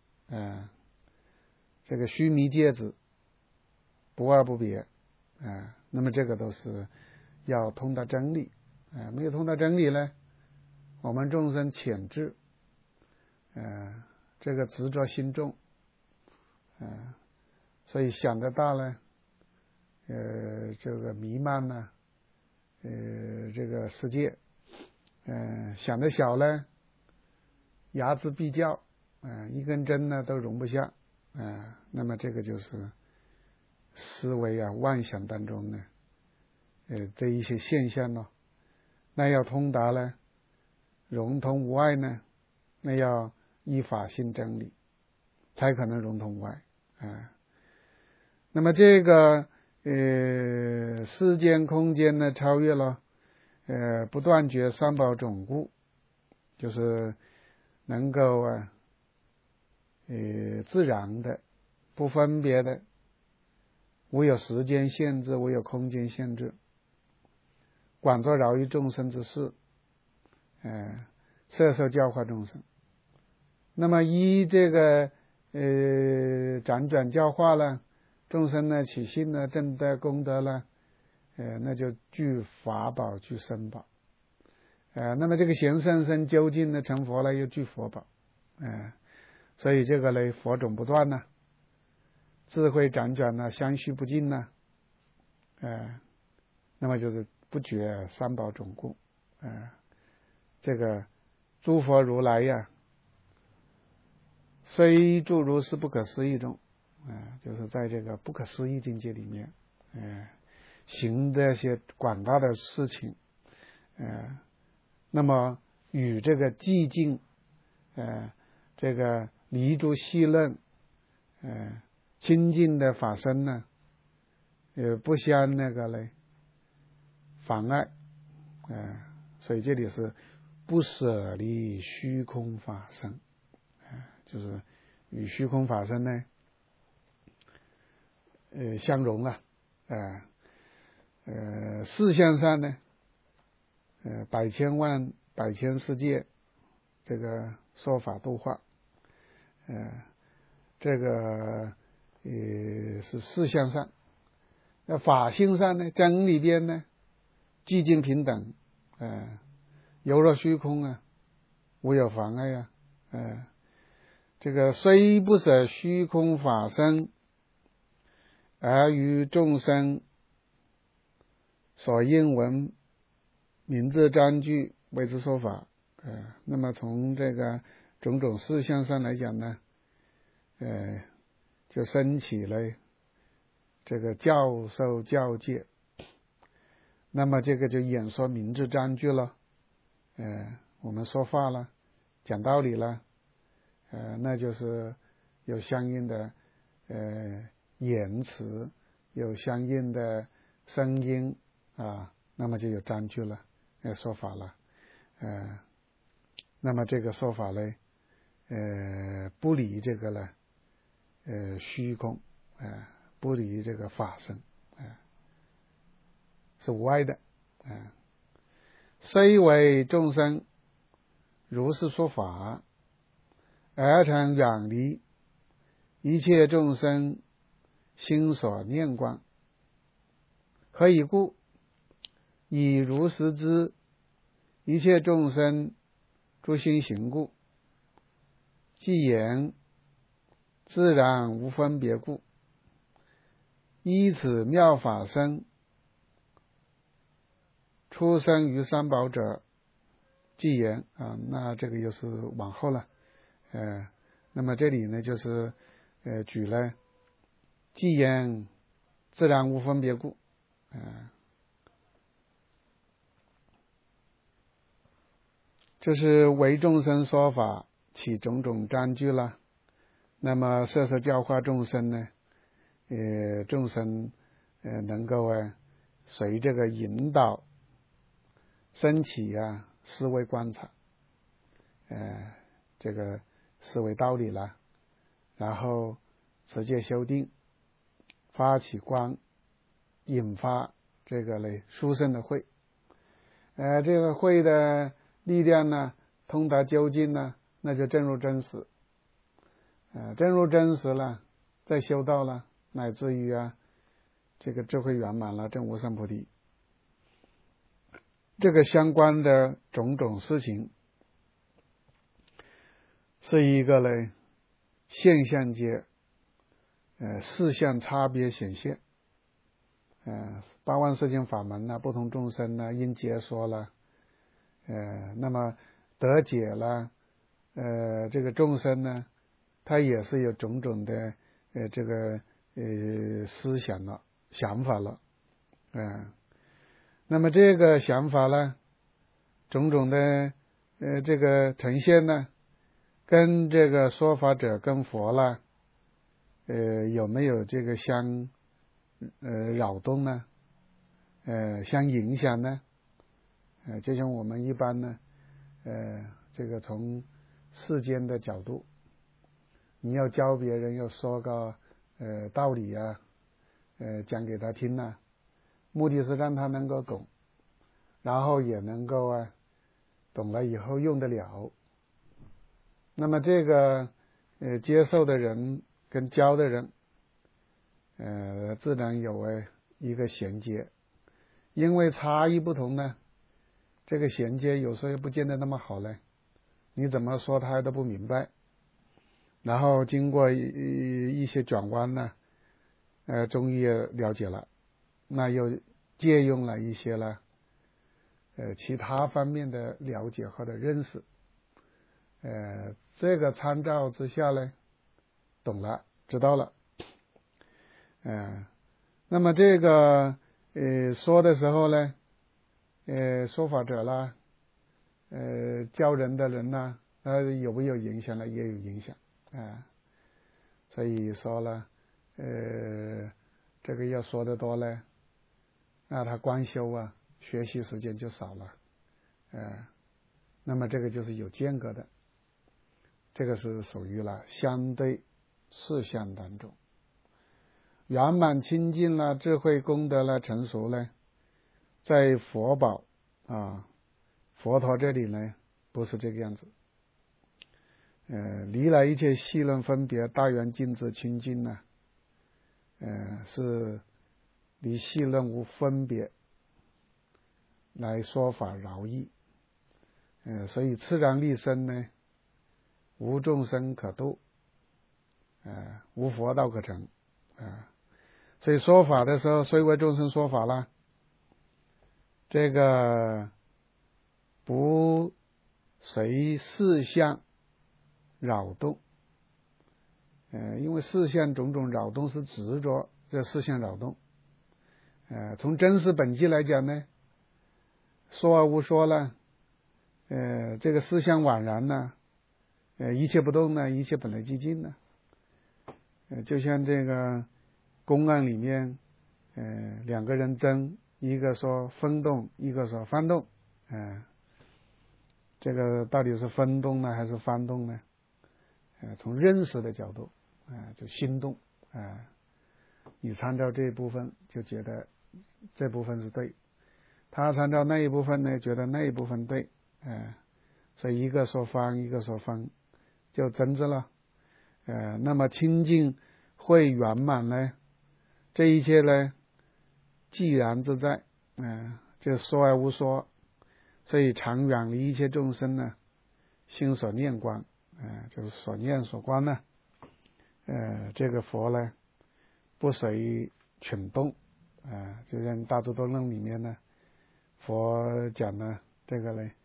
这个须弥芥子不二不别，那么这个都是要通达真理，没有通达真理呢，我们众生浅智，这个执着心重，所以想得大呢，这个弥漫呢，这个世界，想得小呢，睚眦必较，一根针呢都容不下， 那么这个就是思维妄想当中呢这一些现象呢，那要通达呢，融通无碍呢，那要依法信真理，才可能融通无碍那么这个时间空间呢超越了不断觉三宝总故，就是能够自然的不分别的，无有时间限制，无有空间限制，广作饶益众生之事摄受教化众生。那么依这个辗转教化了众生呢，起信呢，正德功德了那就具法宝具身宝那么这个贤圣身究竟呢成佛了，又具佛宝所以这个呢佛种不断呢，智慧辗转呢，相续不尽呢那么就是不觉三宝总故这个诸佛如来虽住如是不可思议中就是在这个不可思议境界里面行这些广大的事情那么与这个寂静这个离诸细论清净的法身呢不相那个嘞妨碍所以这里是不舍离虚空法身就是与虚空法身呢相融事相上呢百千万百千世界这个说法度化这个是事相上。那法性上呢，真里边呢寂静平等犹若虚空无有妨碍这个虽不舍虚空法身，而于众生所应闻名字章句为之说法那么从这个种种事项上来讲呢就升起了这个教授教戒，那么这个就演说名字章句了我们说话了，讲道理了那就是有相应的言辞，有相应的声音那么就有章句了说法了那么这个说法呢不离这个呢虚空不离这个法身是无碍的虽为众生如是说法，而常远离一切众生心所念观。何以故？以如实知一切众生诸心行故，即言自然无分别故。依此妙法身出生于三宝者，即言那这个又是往后了那么这里呢就是举了即言自然无分别故这是为众生说法起种种章句了。那么摄受教化众生呢众生能够随这个引导升起思维观察这个思维道理了，然后持戒修定，发起光，引发这个殊胜的慧这个慧的力量呢通达究竟呢，那就证入真实证入真实了，再修道了，乃至于这个智慧圆满了，证无上菩提，这个相关的种种事情是一个呢现象界事项差别显现八万四千法门不同众生因解说了那么得解了这个众生呢他也是有种种的这个思想了、想法了，那么这个想法呢，种种的这个呈现呢，跟这个说法者跟佛啦，有没有这个相扰动呢？相影响呢？就像我们一般呢，这个从世间的角度，你要教别人，要说个道理啊，讲给他听啊，目的是让他能够懂，然后也能够懂了以后用得了。那么这个接受的人跟教的人，自然有一个衔接，因为差异不同呢，这个衔接有时候也不见得那么好呢，你怎么说他都不明白。然后经过一些转弯呢，终于了解了，那又借用了一些了其他方面的了解或者认识，这个参照之下呢，懂了，知道了，那么这个说的时候呢，说法者啦，教人的人呢，有没有影响呢？也有影响所以说了，这个要说的多呢，那他光修学习时间就少了，那么这个就是有间隔的，这个是属于了相对事项当中，圆满清净了，智慧功德了，成熟呢，在佛宝佛陀这里呢，不是这个样子。离了一切细论分别，大圆净智清净呢，是离细论无分别来说法饶益，所以自然立身呢，无众生可度，无佛道可成，所以说法的时候，虽为众生说法了，这个不随事项扰动，因为事项种种扰动是执着，这事项扰动，从真实本际来讲呢，说而无说了，这个事项宛然呢，一切不动呢，一切本来寂静呢，就像这个公案里面，两个人争，一个说分动，一个说翻动，这个到底是分动呢，还是翻动呢？从认识的角度，就心动，你参照这一部分就觉得这部分是对，他参照那一部分呢，觉得那一部分对，所以一个说翻，一个说分，就争执了。那么清净会圆满呢，这一切呢，既然自在，就说而无说，所以常远离一切众生呢，心所念观。就是所念所观呢，这个佛呢不随群动，就像《大智度论》里面呢，佛讲呢这个呢，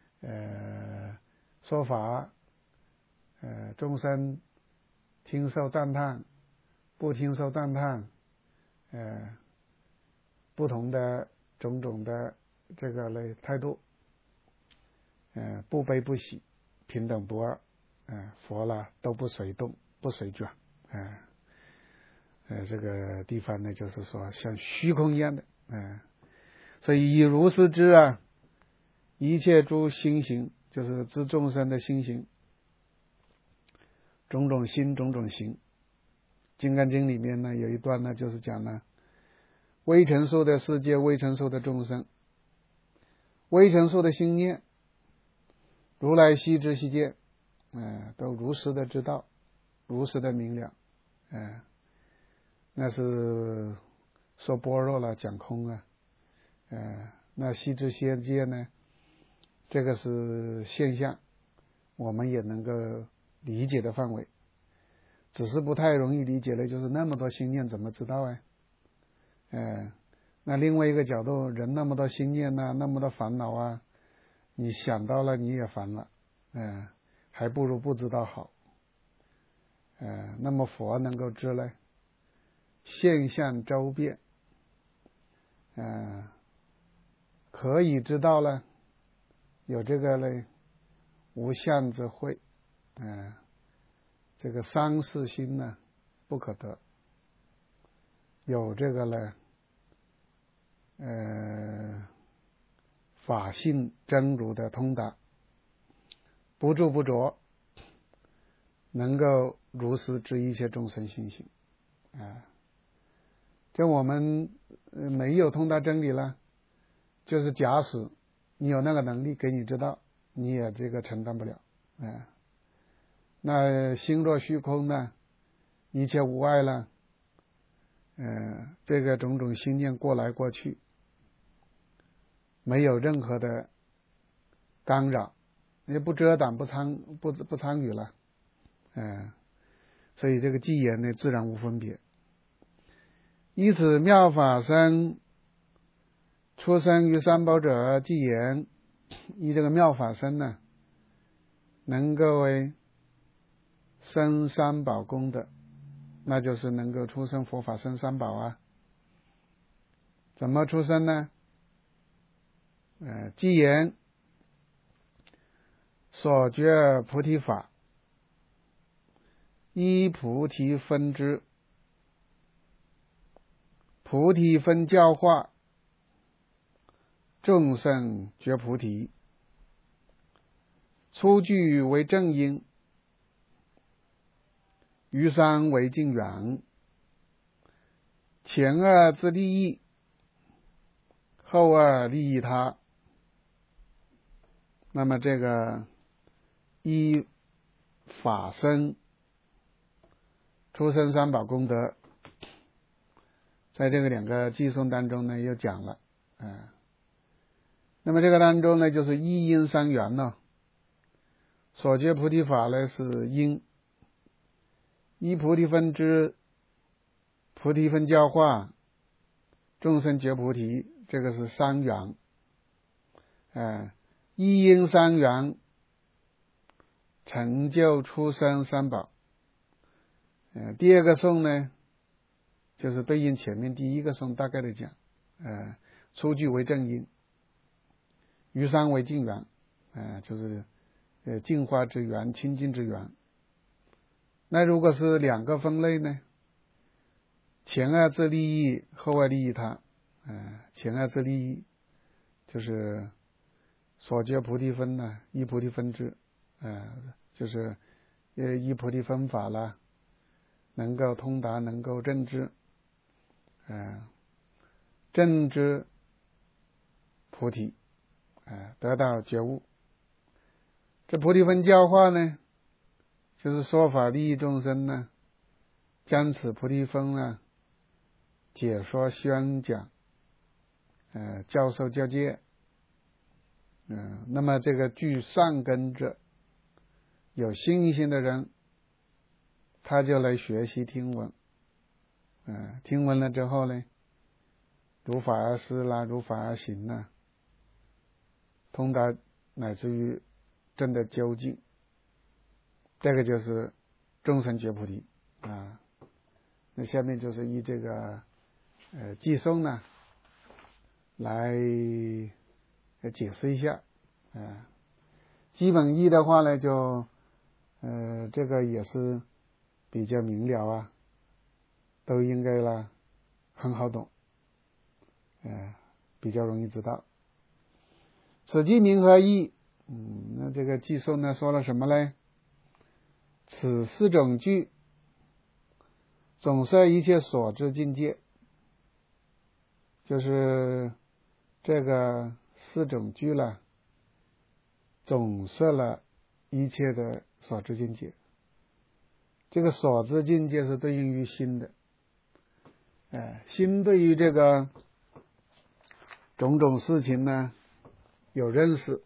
说法，众生听受赞叹，不听受赞叹，不同的种种的这个呢态度，不悲不喜，平等不二。佛啦都不随动，不随转，这个地方呢，就是说像虚空一样的，所以以如是知一切诸心行，就是知众生的心行，种种心，种种行。《金刚经》里面呢有一段呢，就是讲呢，未成熟的世界，未成熟的众生，未成熟的心念，如来悉知悉见。都如实的知道，如实的明了，那是说般若了，讲空那悉知悉见呢，这个是现象，我们也能够理解的范围，只是不太容易理解的，就是那么多心念怎么知道那另外一个角度，人那么多心念那么多烦恼你想到了你也烦了，还不如不知道好。 那么佛能够知呢，现象周遍，可以知道呢，有这个呢无相之慧，这个三世心呢不可得，有这个呢法性真如的通达，不住不着，能够如实知一切众生心性。就我们没有通达真理了，就是假使你有那个能力给你知道，你也这个承担不了。那心若虚空呢，一切无碍了，这个种种心念过来过去，没有任何的干扰，也不遮挡，不参与了，所以这个寂言呢，自然无分别。以此妙法身出生于三宝者，寂言以这个妙法身呢，能够为生三宝功德，那就是能够出生佛法生三宝啊。怎么出生呢？寂言所觉菩提法，依菩提分支，菩提分教化，众生觉菩提，初具为正因，余三为近缘，前二自利益，后二利益他。那么这个依法身出生三宝功德，在这个两个偈颂当中呢又讲了。那么这个当中呢，就是一因三缘呢。所觉菩提法呢是因，依菩提分支，菩提分教化，众生觉菩提，这个是三缘。一因三缘成就出生三宝。第二个颂呢，就是对应前面第一个颂大概的讲，初具为正因，余三为近缘，就是净化之缘、清净之缘。那如果是两个分类呢，前二自利益，后二利益他。前二自利益就是所觉菩提分呢，依菩提分支，就是依菩提分法啦，能够通达，能够正知，正知菩提，得到觉悟。这菩提分教化呢，就是说法利益众生呢，将此菩提分呢解说宣讲，教授教诫。那么这个具善根者，有信心的人，他就来学习听闻，听闻了之后呢，如法而思啦，如法而行啦，通达乃至于真的究竟，这个就是众生觉菩提啊。那下面就是以这个偈颂呢来解释一下。基本义的话呢，就这个也是比较明了啊，都应该啦很好懂，比较容易知道。此偈名何义？那这个偈颂呢说了什么呢？此四种句总摄一切所知境界，就是这个四种句了，总摄了一切的所知境界。这个所知境界是对应于心的，心对于这个种种事情呢有认识，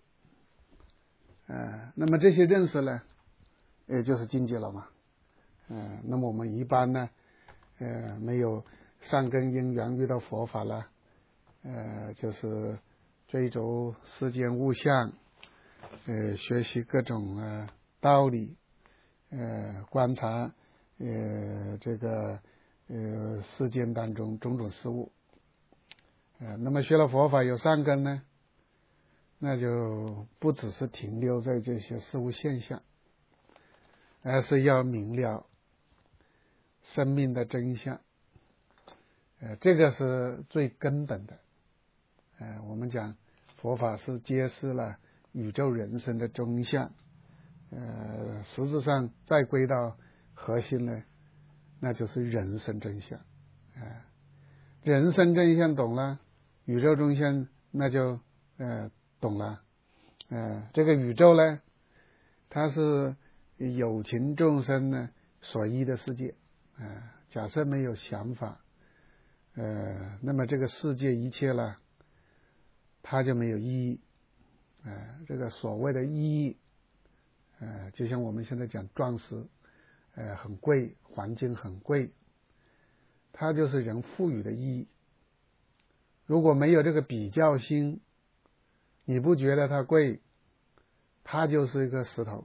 那么这些认识呢，也就是境界了嘛。那么我们一般呢，没有善根因缘遇到佛法了，就是追逐世间物象，学习各种道理，观察这个世间当中种种事物。那么学了佛法有善根呢，那就不只是停留在这些事物现象，而是要明了生命的真相。这个是最根本的。我们讲佛法是揭示了宇宙人生的真相。实质上再归到核心呢，那就是人生真相。人生真相懂了，宇宙真相那就懂了。这个宇宙呢，它是有情众生呢所依的世界。假设没有想法，那么这个世界一切了，它就没有意义。这个所谓的意义，就像我们现在讲钻石，很贵，黄金很贵，它就是人赋予的意义。如果没有这个比较心，你不觉得它贵，它就是一个石头。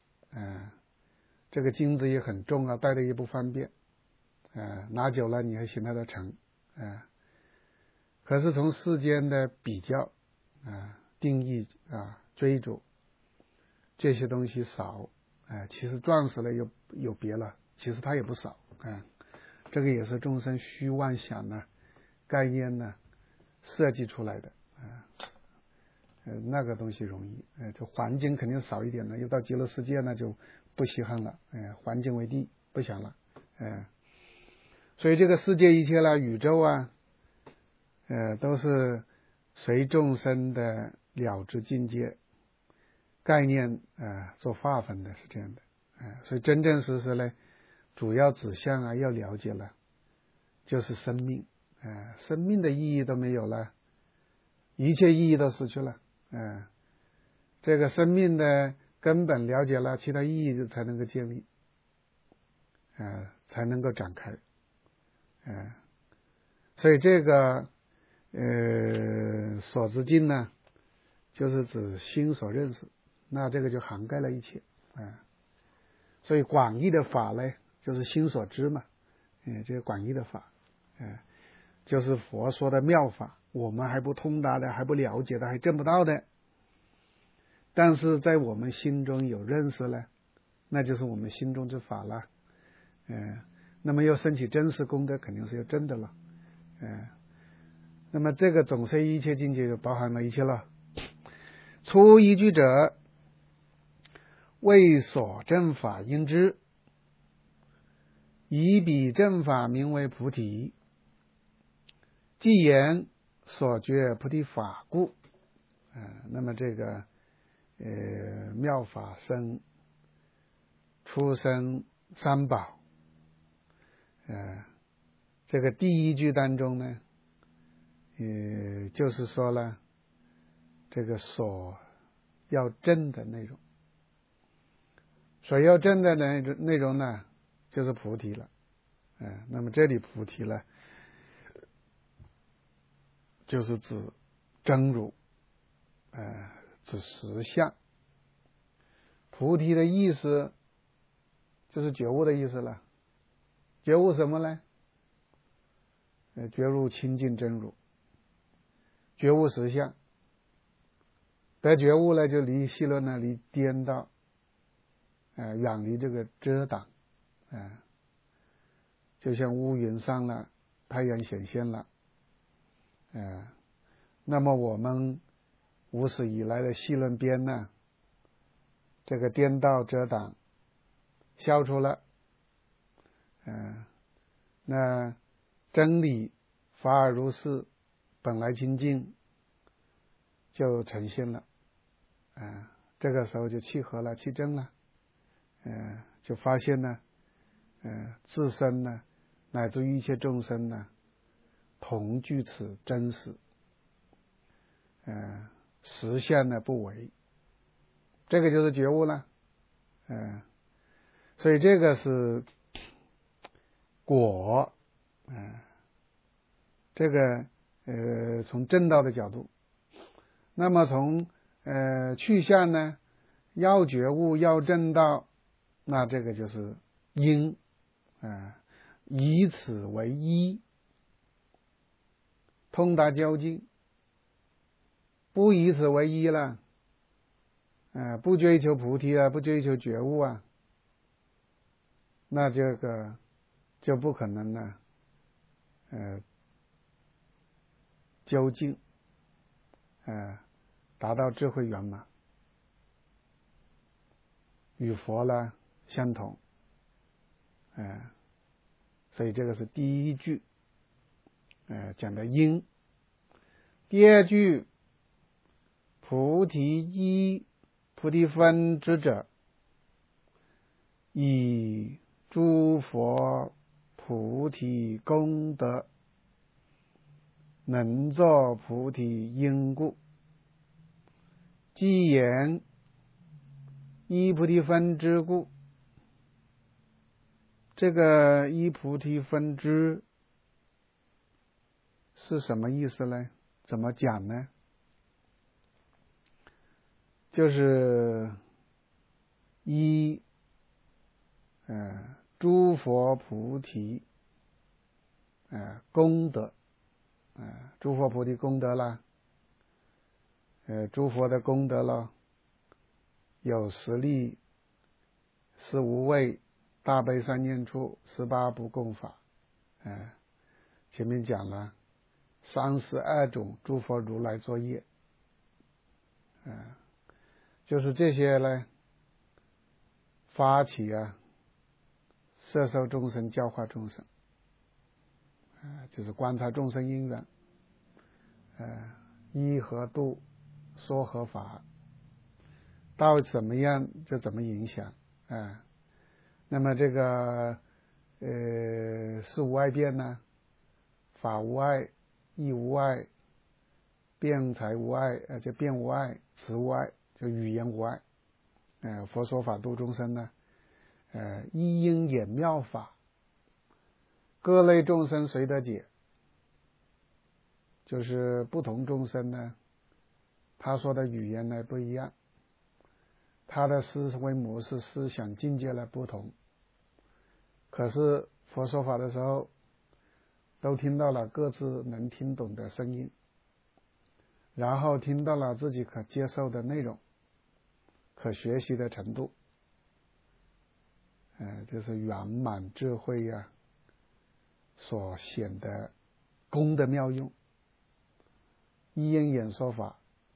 这个金子也很重啊，带的也不方便。拿久了你还嫌它的沉。可是从世间的比较定义追逐这些东西少。其实钻石呢有别了，其实它也不少。这个也是众生虚妄想呢概念呢设计出来的。那个东西容易，这黄金肯定少一点了，又到极乐世界那就不稀罕了。黄金为地不想了。所以这个世界一切啦，宇宙都是随众生的了知境界概念做划分的，是这样的。所以真正实呢，主要指向要了解了，就是生命。生命的意义都没有了，一切意义都失去了。这个生命的根本了解了，其他意义才能够建立，才能够展开。所以这个所知境呢，就是指心所认识，那这个就涵盖了一切。所以广义的法呢，就是心所知嘛。这个广义的法，就是佛说的妙法，我们还不通达的，还不了解的，还证不到的，但是在我们心中有认识了，那就是我们心中之法了。那么要升起真实功德，肯定是要真的了。那么这个总摄一切境界就包含了一切了。初一句者，为所证法应知，以彼正法名为菩提，既言所觉菩提法故。那么这个妙法生、出生三宝，这个第一句当中呢，就是说了这个所要证的内容。所要证的内容呢，就是菩提了。那么这里菩提了，就是指真如，指实相。菩提的意思就是觉悟的意思了。觉悟什么呢？觉悟清净真如，觉悟实相。得觉悟呢，就离戏论呢，离颠倒，远离这个遮挡。就像乌云上了，太阳显现了。那么我们无始以来的戏论边呢，这个颠倒遮挡消除了。那真理法尔如是，本来清净就呈现了。这个时候就契合了，契证了。就发现呢，自身呢，乃至于一切众生呢，同具此真实。实相呢不为，这个就是觉悟了。所以这个是果。这个从正道的角度。那么从去向呢，要觉悟要正道，那这个就是因。 以此为一，通达究竟。不以此为一了，不追求菩提啊，不追求觉悟啊，那这个就不可能呢，究竟，达到智慧圆满，与佛呢相同，所以这个是第一句，讲的因。第二句，菩提一，菩提分之者，以诸佛菩提功德，能作菩提因故，既言依菩提分之故。这个依菩提分之是什么意思呢？怎么讲呢？就是依诸佛菩提功德，诸佛菩提功德啦，诸佛的功德了，有十力、十无畏、大悲三念处、18不共法，前面讲了32种诸佛如来作业，就是这些呢，发起摄受众生、教化众生，就是观察众生因缘，依何度，说何法，道怎么样就怎么影响，那么这个事无碍辩呢，法无碍，义无碍，辩才无碍，就辩无碍，词无碍，就语言无碍，佛说法度众生呢，一因演妙法，各类众生随得解，就是不同众生呢，他说的语言呢不一样，他的思维模式、思想境界呢不同，可是佛说法的时候，都听到了各自能听懂的声音，然后听到了自己可接受的内容，可学习的程度，就是圆满智慧所显的功德妙用，一因演说法，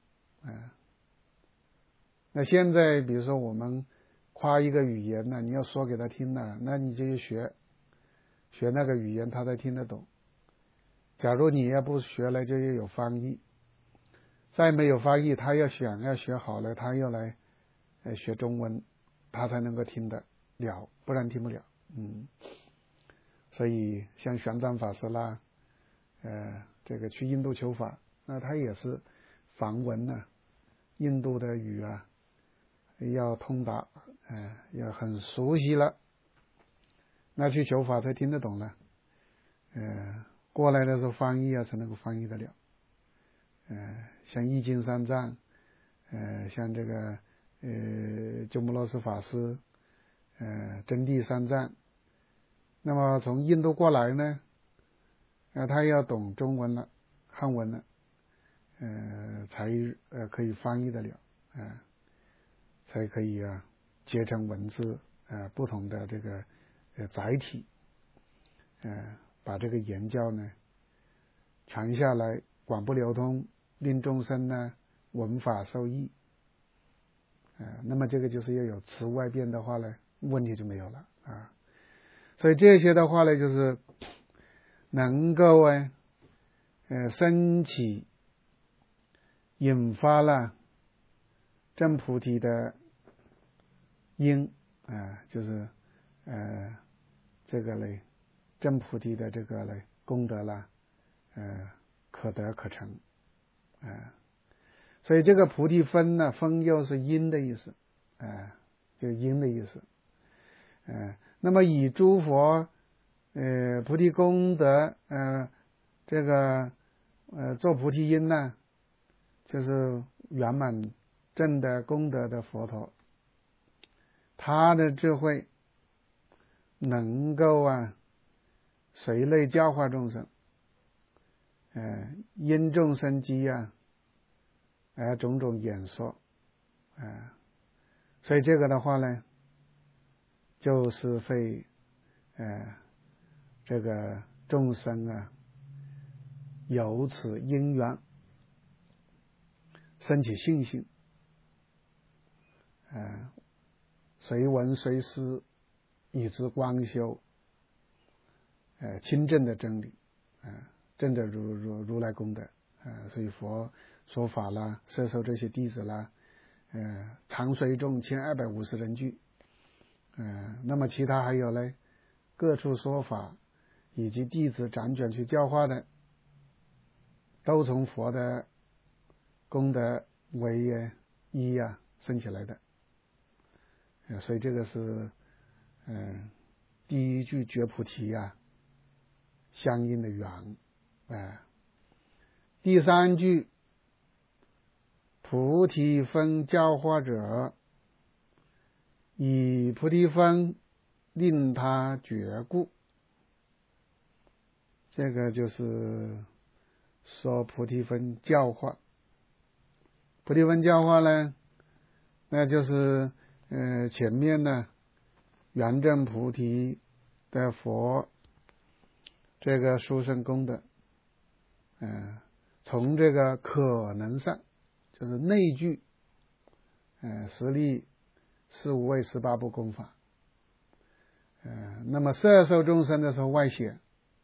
那现在比如说我们夸一个语言呢，你要说给他听呢，那你就学那个语言，他才听得懂。假如你要不学了，就要有翻译，再没有翻译，他要学好了，他又来学中文，他才能够听得了，不然听不了。所以像玄奘法师啦，这个去印度求法，那他也是梵文印度的语要通达，要很熟悉了，那去求法才听得懂了。过来的时候翻译才能够翻译得了。像易经三藏，像这个鸠摩罗什法师，真谛三藏，那么从印度过来呢，他要懂中文了、汉文了，才可以翻译得了，才可以结成文字，不同的这个载体，把这个言教呢传下来，广布流通，令众生呢闻法受益。那么这个就是要有词外辩的话呢，问题就没有了所以这些的话呢，就是能够升起引发了正菩提的因，就是这个嘞正菩提的这个嘞功德啦，可得可成，所以这个菩提分呢，分又是因的意思，就因的意思，那么以诸佛菩提功德，这个做菩提因呢，就是圆满正的功德的佛陀，他的智慧能够随类教化众生，因众生机种种演说，所以这个的话呢，就是会这个众生由此因缘生起信心，随闻随思，以知光修，亲证的真理，证的如来功德，所以佛说法啦，摄受这些弟子啦，常随众1250人聚，那么其他还有呢，各处说法以及弟子辗转去教化的，都从佛的功德为依生起来的，所以这个是第一句觉菩提相应的缘，第三句菩提分教化者，以菩提分令他觉故，这个就是说菩提分教化。菩提分教化呢，那就是前面呢圆证菩提的佛这个殊胜功德，从这个可能上，就是内具十力四无畏18部功法，那么摄受众生的时候外显，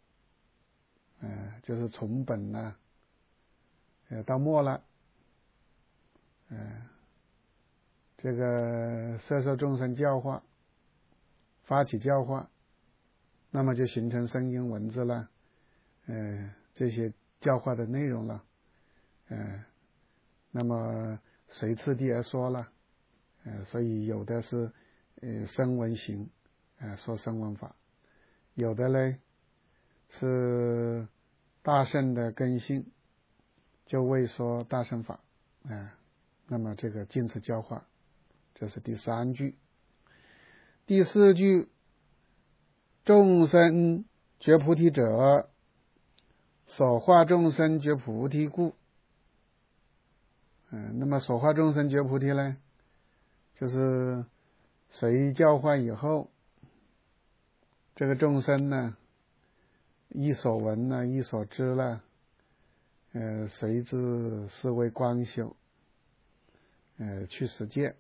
就是从本到末了，这个摄受众生教化，发起教化，那么就形成声音文字了，这些教化的内容了，那么随次第而说了，所以有的是声闻行，说声闻法，有的呢是大乘的根性，就为说大乘法，那么这个尽此教化，这是第三句。第四句，众生觉菩提者，所化众生觉菩提故。那么所化众生觉菩提呢，就是随教化以后，这个众生呢，依所闻呢，依所知了，随之思维观修，去实践，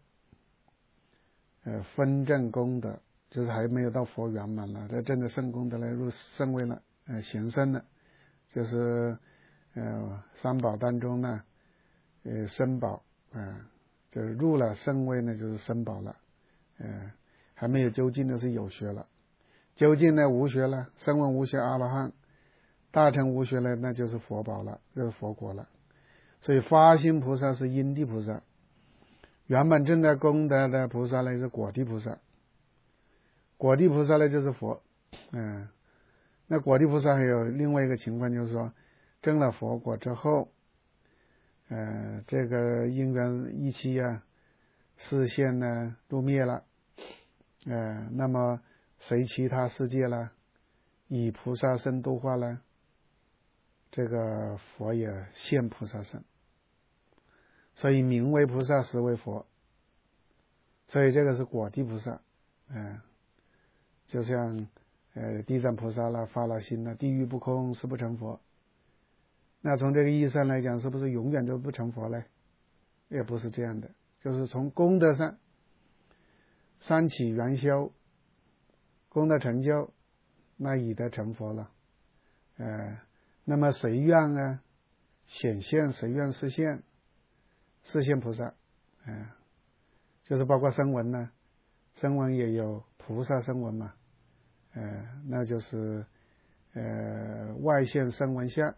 分证功德，就是还没有到佛圆满了，这证的圣功德来入圣位了，行圣了，就是三宝当中呢，身宝，就是入了圣位呢，就是身宝了，还没有究竟的是有学了，究竟呢无学了，声闻无学阿罗汉，大乘无学了，那就是佛宝了，就是佛国了。所以发心菩萨是因地菩萨，圆满正的功德的菩萨呢是果地菩萨，果地菩萨呢就是佛，那果地菩萨还有另外一个情况，就是说证了佛果之后，这个因缘一期视线呢入灭了，那么随其他世界了，以菩萨身度化了，这个佛也现菩萨身，所以名为菩萨，实为佛，所以这个是果地菩萨，就像地藏菩萨了，发了心了，地狱不空，誓不成佛。那从这个意义上来讲，是不是永远都不成佛呢？也不是这样的，就是从功德上，三起圆修，功德成就，那已得成佛了。那么谁愿显现，谁愿示现，示现菩萨，就是包括声闻呢，声闻也有菩萨声闻嘛，那就是外现声闻相，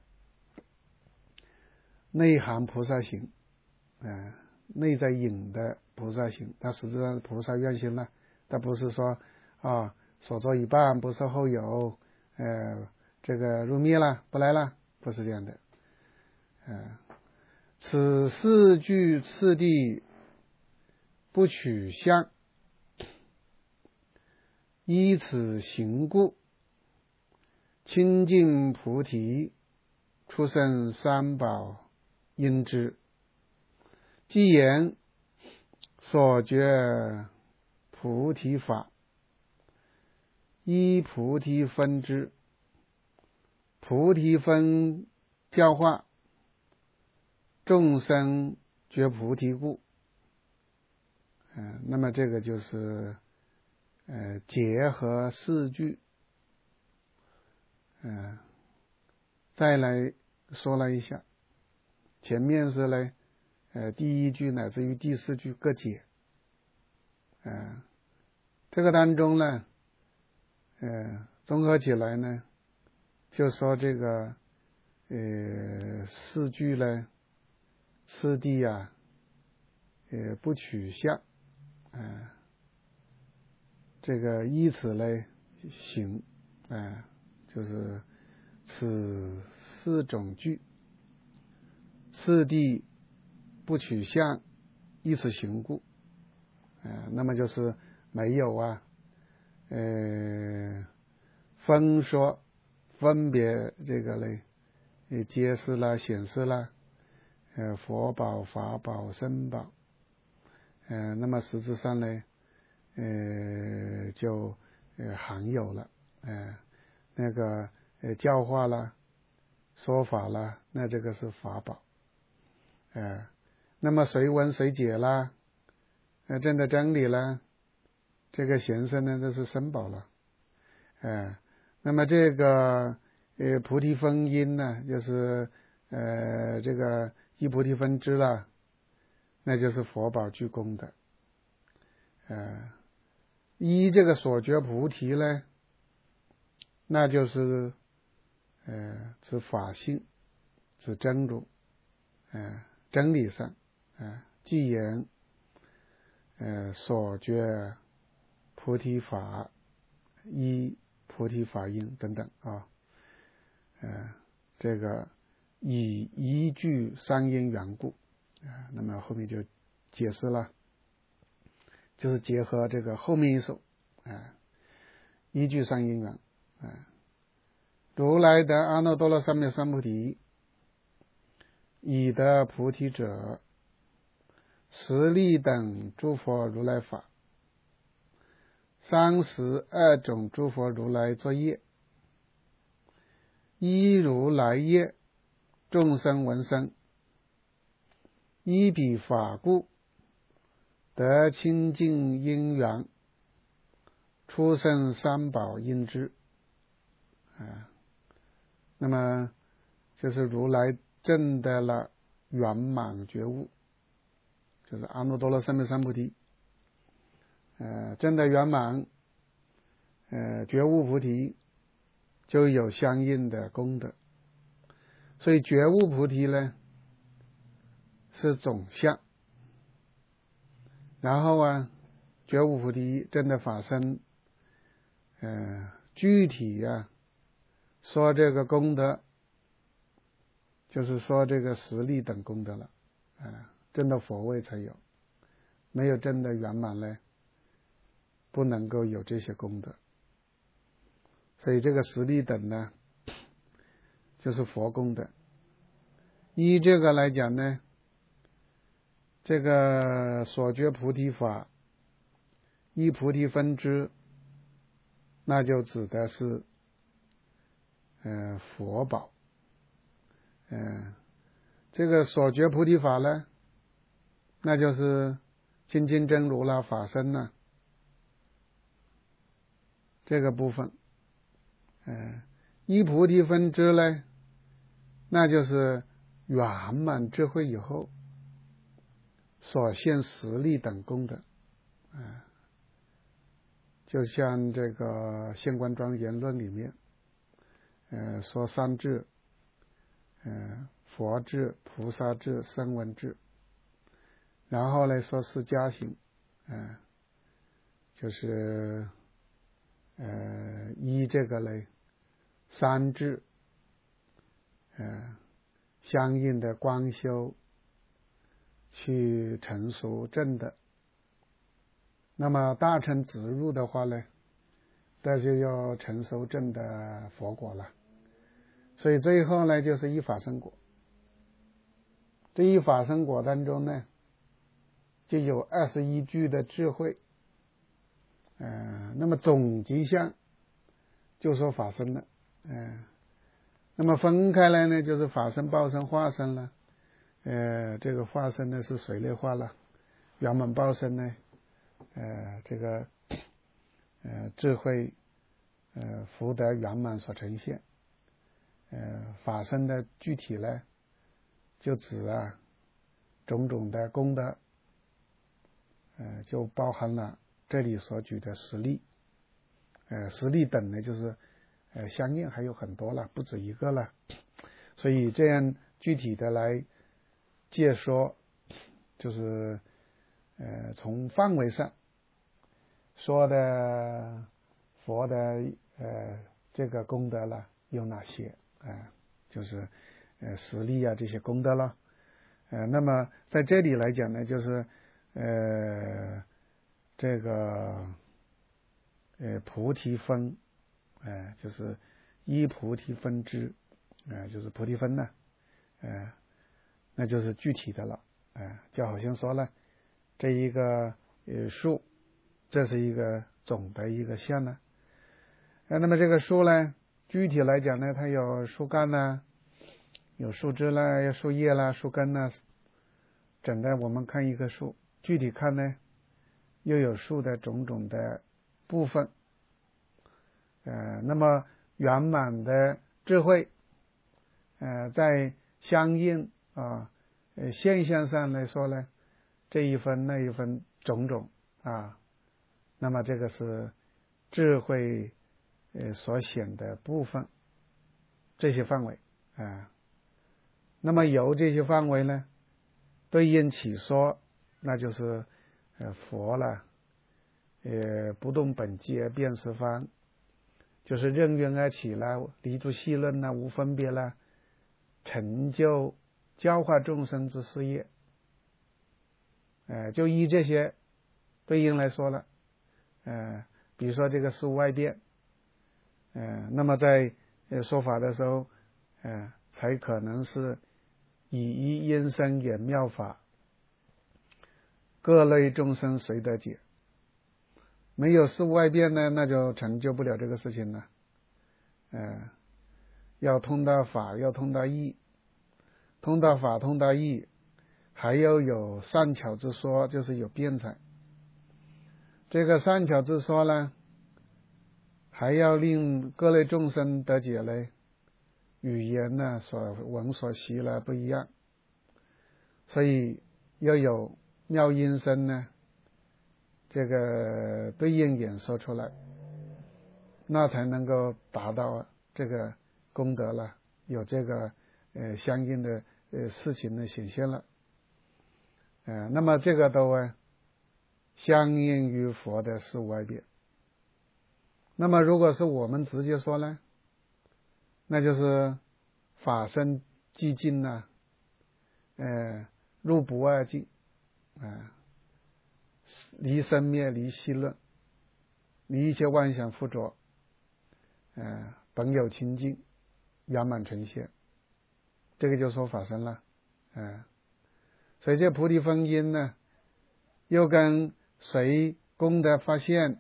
内含菩萨行，内在隐的菩萨行，它实质上是菩萨愿行了，它不是说所作一半不受后有，这个入灭了不来了，不是这样的。此四句次第不取相， 依此行故，清净菩提，出生三宝因之。既言所觉菩提法，依菩提分之。菩提分教化，众生觉菩提故。那么这个就是结合四句，再来说了一下。前面是呢，第一句乃至于第四句各解。这个当中呢，综合起来呢，就说这个四句呢，次第啊，不取相，这个依此类行，就是此四种句，次第不取相，依此行故。那么就是没有分说分别这个嘞，揭示了显示了佛宝法宝僧宝，那么实质上呢就含有了那个教化了说法了，那这个是法宝。那么谁闻谁解啦，证得真理了，这个显身呢，这是僧宝了。那么这个菩提分因呢，就是这个依菩提分支了，那就是佛宝具功德。依这个所觉菩提呢，那就是指法性，指真如，真理上，即言所觉菩提法，依菩提法因等等啊。这个以依据三因缘故，那么后面就解释了，就是结合这个后面一首，依据三因缘，如来得阿耨多罗三藐三菩提，已得菩提者，十力等诸佛如来法，32种诸佛如来作业，依如来业，众生闻声，依彼法故，得清净因缘，出生三宝因之。那么就是如来证得了圆满觉悟，就是阿耨多罗三藐三菩提，证得圆满，觉悟菩提，就有相应的功德。所以觉悟菩提呢是总相，然后觉悟菩提证得法身，具体说这个功德，就是说这个十力等功德了，证得佛位才有，没有证得圆满呢，不能够有这些功德。所以这个十力等呢，就是佛功德。依这个来讲呢，这个所觉菩提法，依菩提分支，那就指的是佛宝。这个所觉菩提法呢，那就是清净真如啦，法身啦，这个部分。依菩提分支呢，那就是圆满智慧以后所现十力等功德。就像这个现观庄严论里面说三智，佛智、菩萨智、声闻智，然后呢说释迦行，就是依这个呢三智相应的光修去成熟证的。那么大乘直入的话呢， 那就要成熟正的佛果了。所以最后呢，就是一法身果。这一法身果当中呢，就有21句的智慧。那么总集相就说法身了。那么分开来呢，就是法身、报身、化身了。这个化身呢是水类化了，圆满报身呢，这个智慧福德圆满所呈现。法身的具体呢，就指种种的功德，就包含了这里所举的实例。实例等呢，就是相应还有很多了，不止一个了。所以这样具体的来介说，就是从范围上说的佛的这个功德了有哪些？就是实例这些功德了。那么在这里来讲呢，就是这个菩提分，就是依菩提分支，就是菩提分呢，那就是具体的了。就好像说了，这一个树，这是一个总的一个相呢。那么这个树呢，具体来讲呢，它有树干呢，有树枝啦，有树叶啦，树根啦。整的我们看一棵树，具体看呢，又有树的种种的部分。那么圆满的智慧，在相应现象上来说呢，这一分那一分种种那么这个是智慧所显的部分，这些范围那么由这些范围呢，对应起说，那就是佛了，不动本际而辨十方，就是任运而起了，离诸细论啦，无分别啦，成就教化众生之事业。就依这些对应来说了。比如说这个事物外变，那么在说法的时候，才可能是以一因生演妙法，各类众生随得解。没有事物外变呢，那就成就不了这个事情了。要通达法，要通达义，通达法，通达义，还要有善巧之说，就是有辩才。这个善巧之说呢，还要令各类众生得解嘞，语言呢所闻所习了不一样，所以要有妙音声呢，这个对应演说出来，那才能够达到这个功德了，有这个相应的事情的显现了。那么这个都相应于佛的事物外变。那么如果是我们直接说呢，那就是法身寂静呢，入不二境，离生灭，离息论，离一切妄想附着，本有清净，圆满呈现，这个就说法身了。所以这菩提分因呢，又跟随功德发现，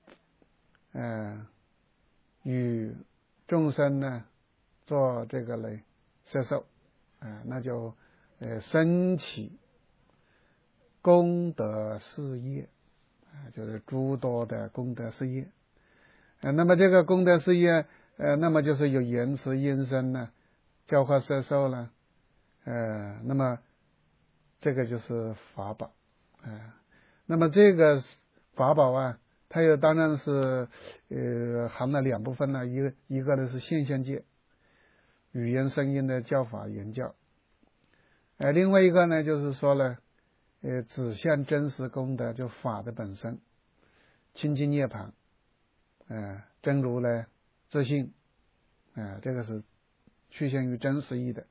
与众生呢做这个嘞摄受，那就升起功德事业，就是诸多的功德事业。那么这个功德事业，那么就是有言辞音声呢，教化摄受了，那么这个就是法宝。那么这个法宝它又当然是含了两部分呢，一个呢是现象界语言声音的教法言教，另外一个呢就是说呢，指向真实功德，就法的本身，清净涅槃，真如呢自性，这个是趋向于真实义的。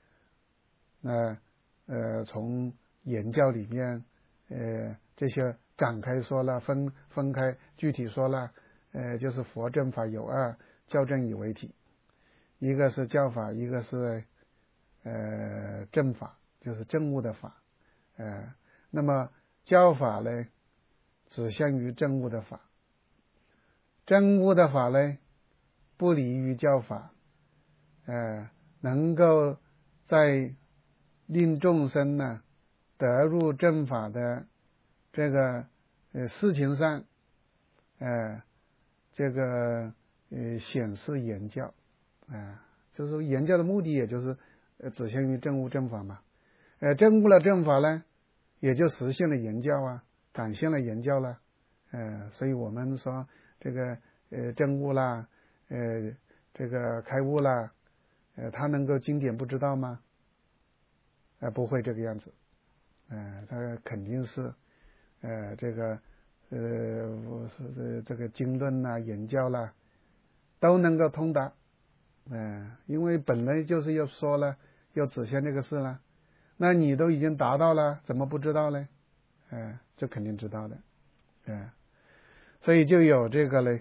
那从言教里面这些展开说了，分开具体说了，就是佛正法有二，教正以为体，一个是教法，一个是正法，就是正悟的法。那么教法呢，指向于正悟的法，正悟的法呢，不离于教法，能够在令众生呢得入正法的这个事情上，这个显示言教，就是说言教的目的，也就是指向于正悟正法嘛。正悟了正法呢，也就实现了言教啊，展现了言教了。所以我们说这个正悟啦，这个开悟啦，他能够经典不知道吗？不会这个样子。他肯定是这个这个经论啦、言教啦，都能够通达。因为本来就是要说了，要指向这个事了。那你都已经达到了，怎么不知道呢？这肯定知道的。所以就有这个呢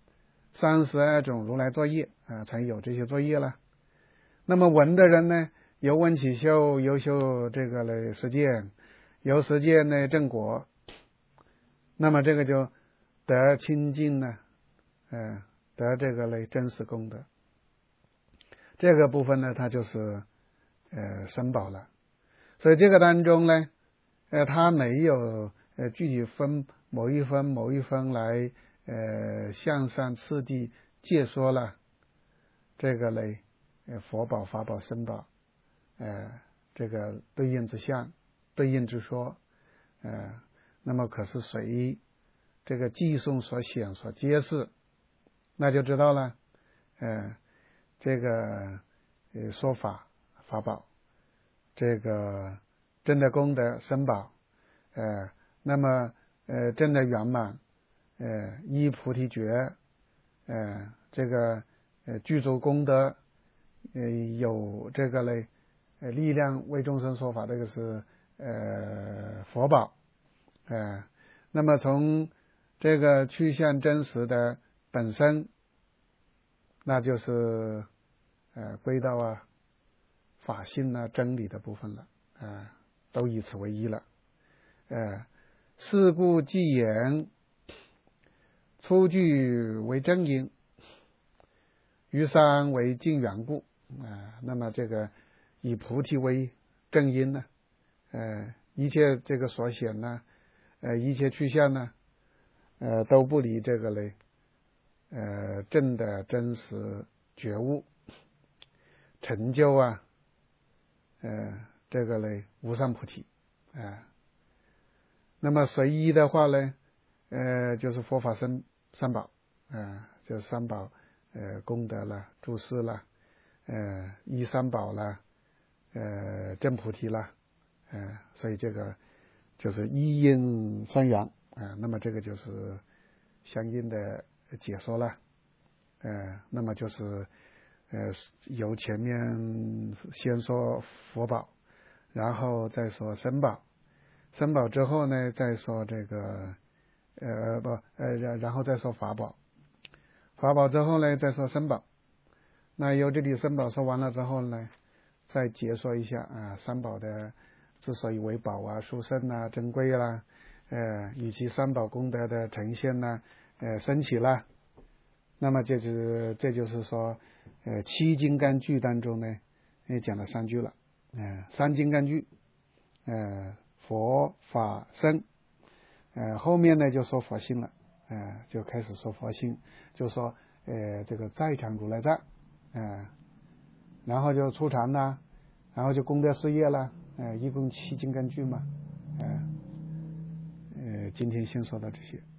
，32种如来作业才有这些作业了。那么闻的人呢，由闻起修，由修这个呢实践，由实践呢正果，那么这个就得清净呢，得这个呢真实功德。这个部分呢，它就是身宝了。所以这个当中呢，它没有具体分某一分来向上次第介说了这个呢佛宝、法宝、身宝，这个对应之相、对应之说，那么可是随这个偈颂所显所揭示，那就知道了。这个说法、法宝，这个真的功德身宝，那么真的圆满，依菩提觉，这个具足功德，有这个嘞力量为众生说法，这个是佛宝。那么从这个趋向真实的本身，那就是归到法性真理的部分了，都以此为一了。是故既言初具为正因，于三为尽缘故。那么这个以菩提为正因呢，一切这个所显呢，一切趋向呢，都不离这个嘞，正的真实觉悟，成就这个嘞无上菩提。那么随一的话呢，就是佛法三宝，就是三宝，功德了、诸事了，依三宝了，正菩提了，所以这个就是一因三缘，那么这个就是相应的解说了。那么就是由前面先说佛宝，然后再说身宝，身宝之后呢，再说这个然后再说法宝，法宝之后呢，再说身宝。那由这里身宝说完了之后呢，再解说一下三宝的之所以为宝殊胜珍贵啦，以及三宝功德的呈现升起了。那么这就是说七金刚句当中呢，讲了3句了，三金刚句，佛法僧，后面呢就说佛性了，就开始说佛性，就说这个在场如来藏，然后就出禅啦，然后就功德事业啦，一共7金刚句嘛，今天先说到这些。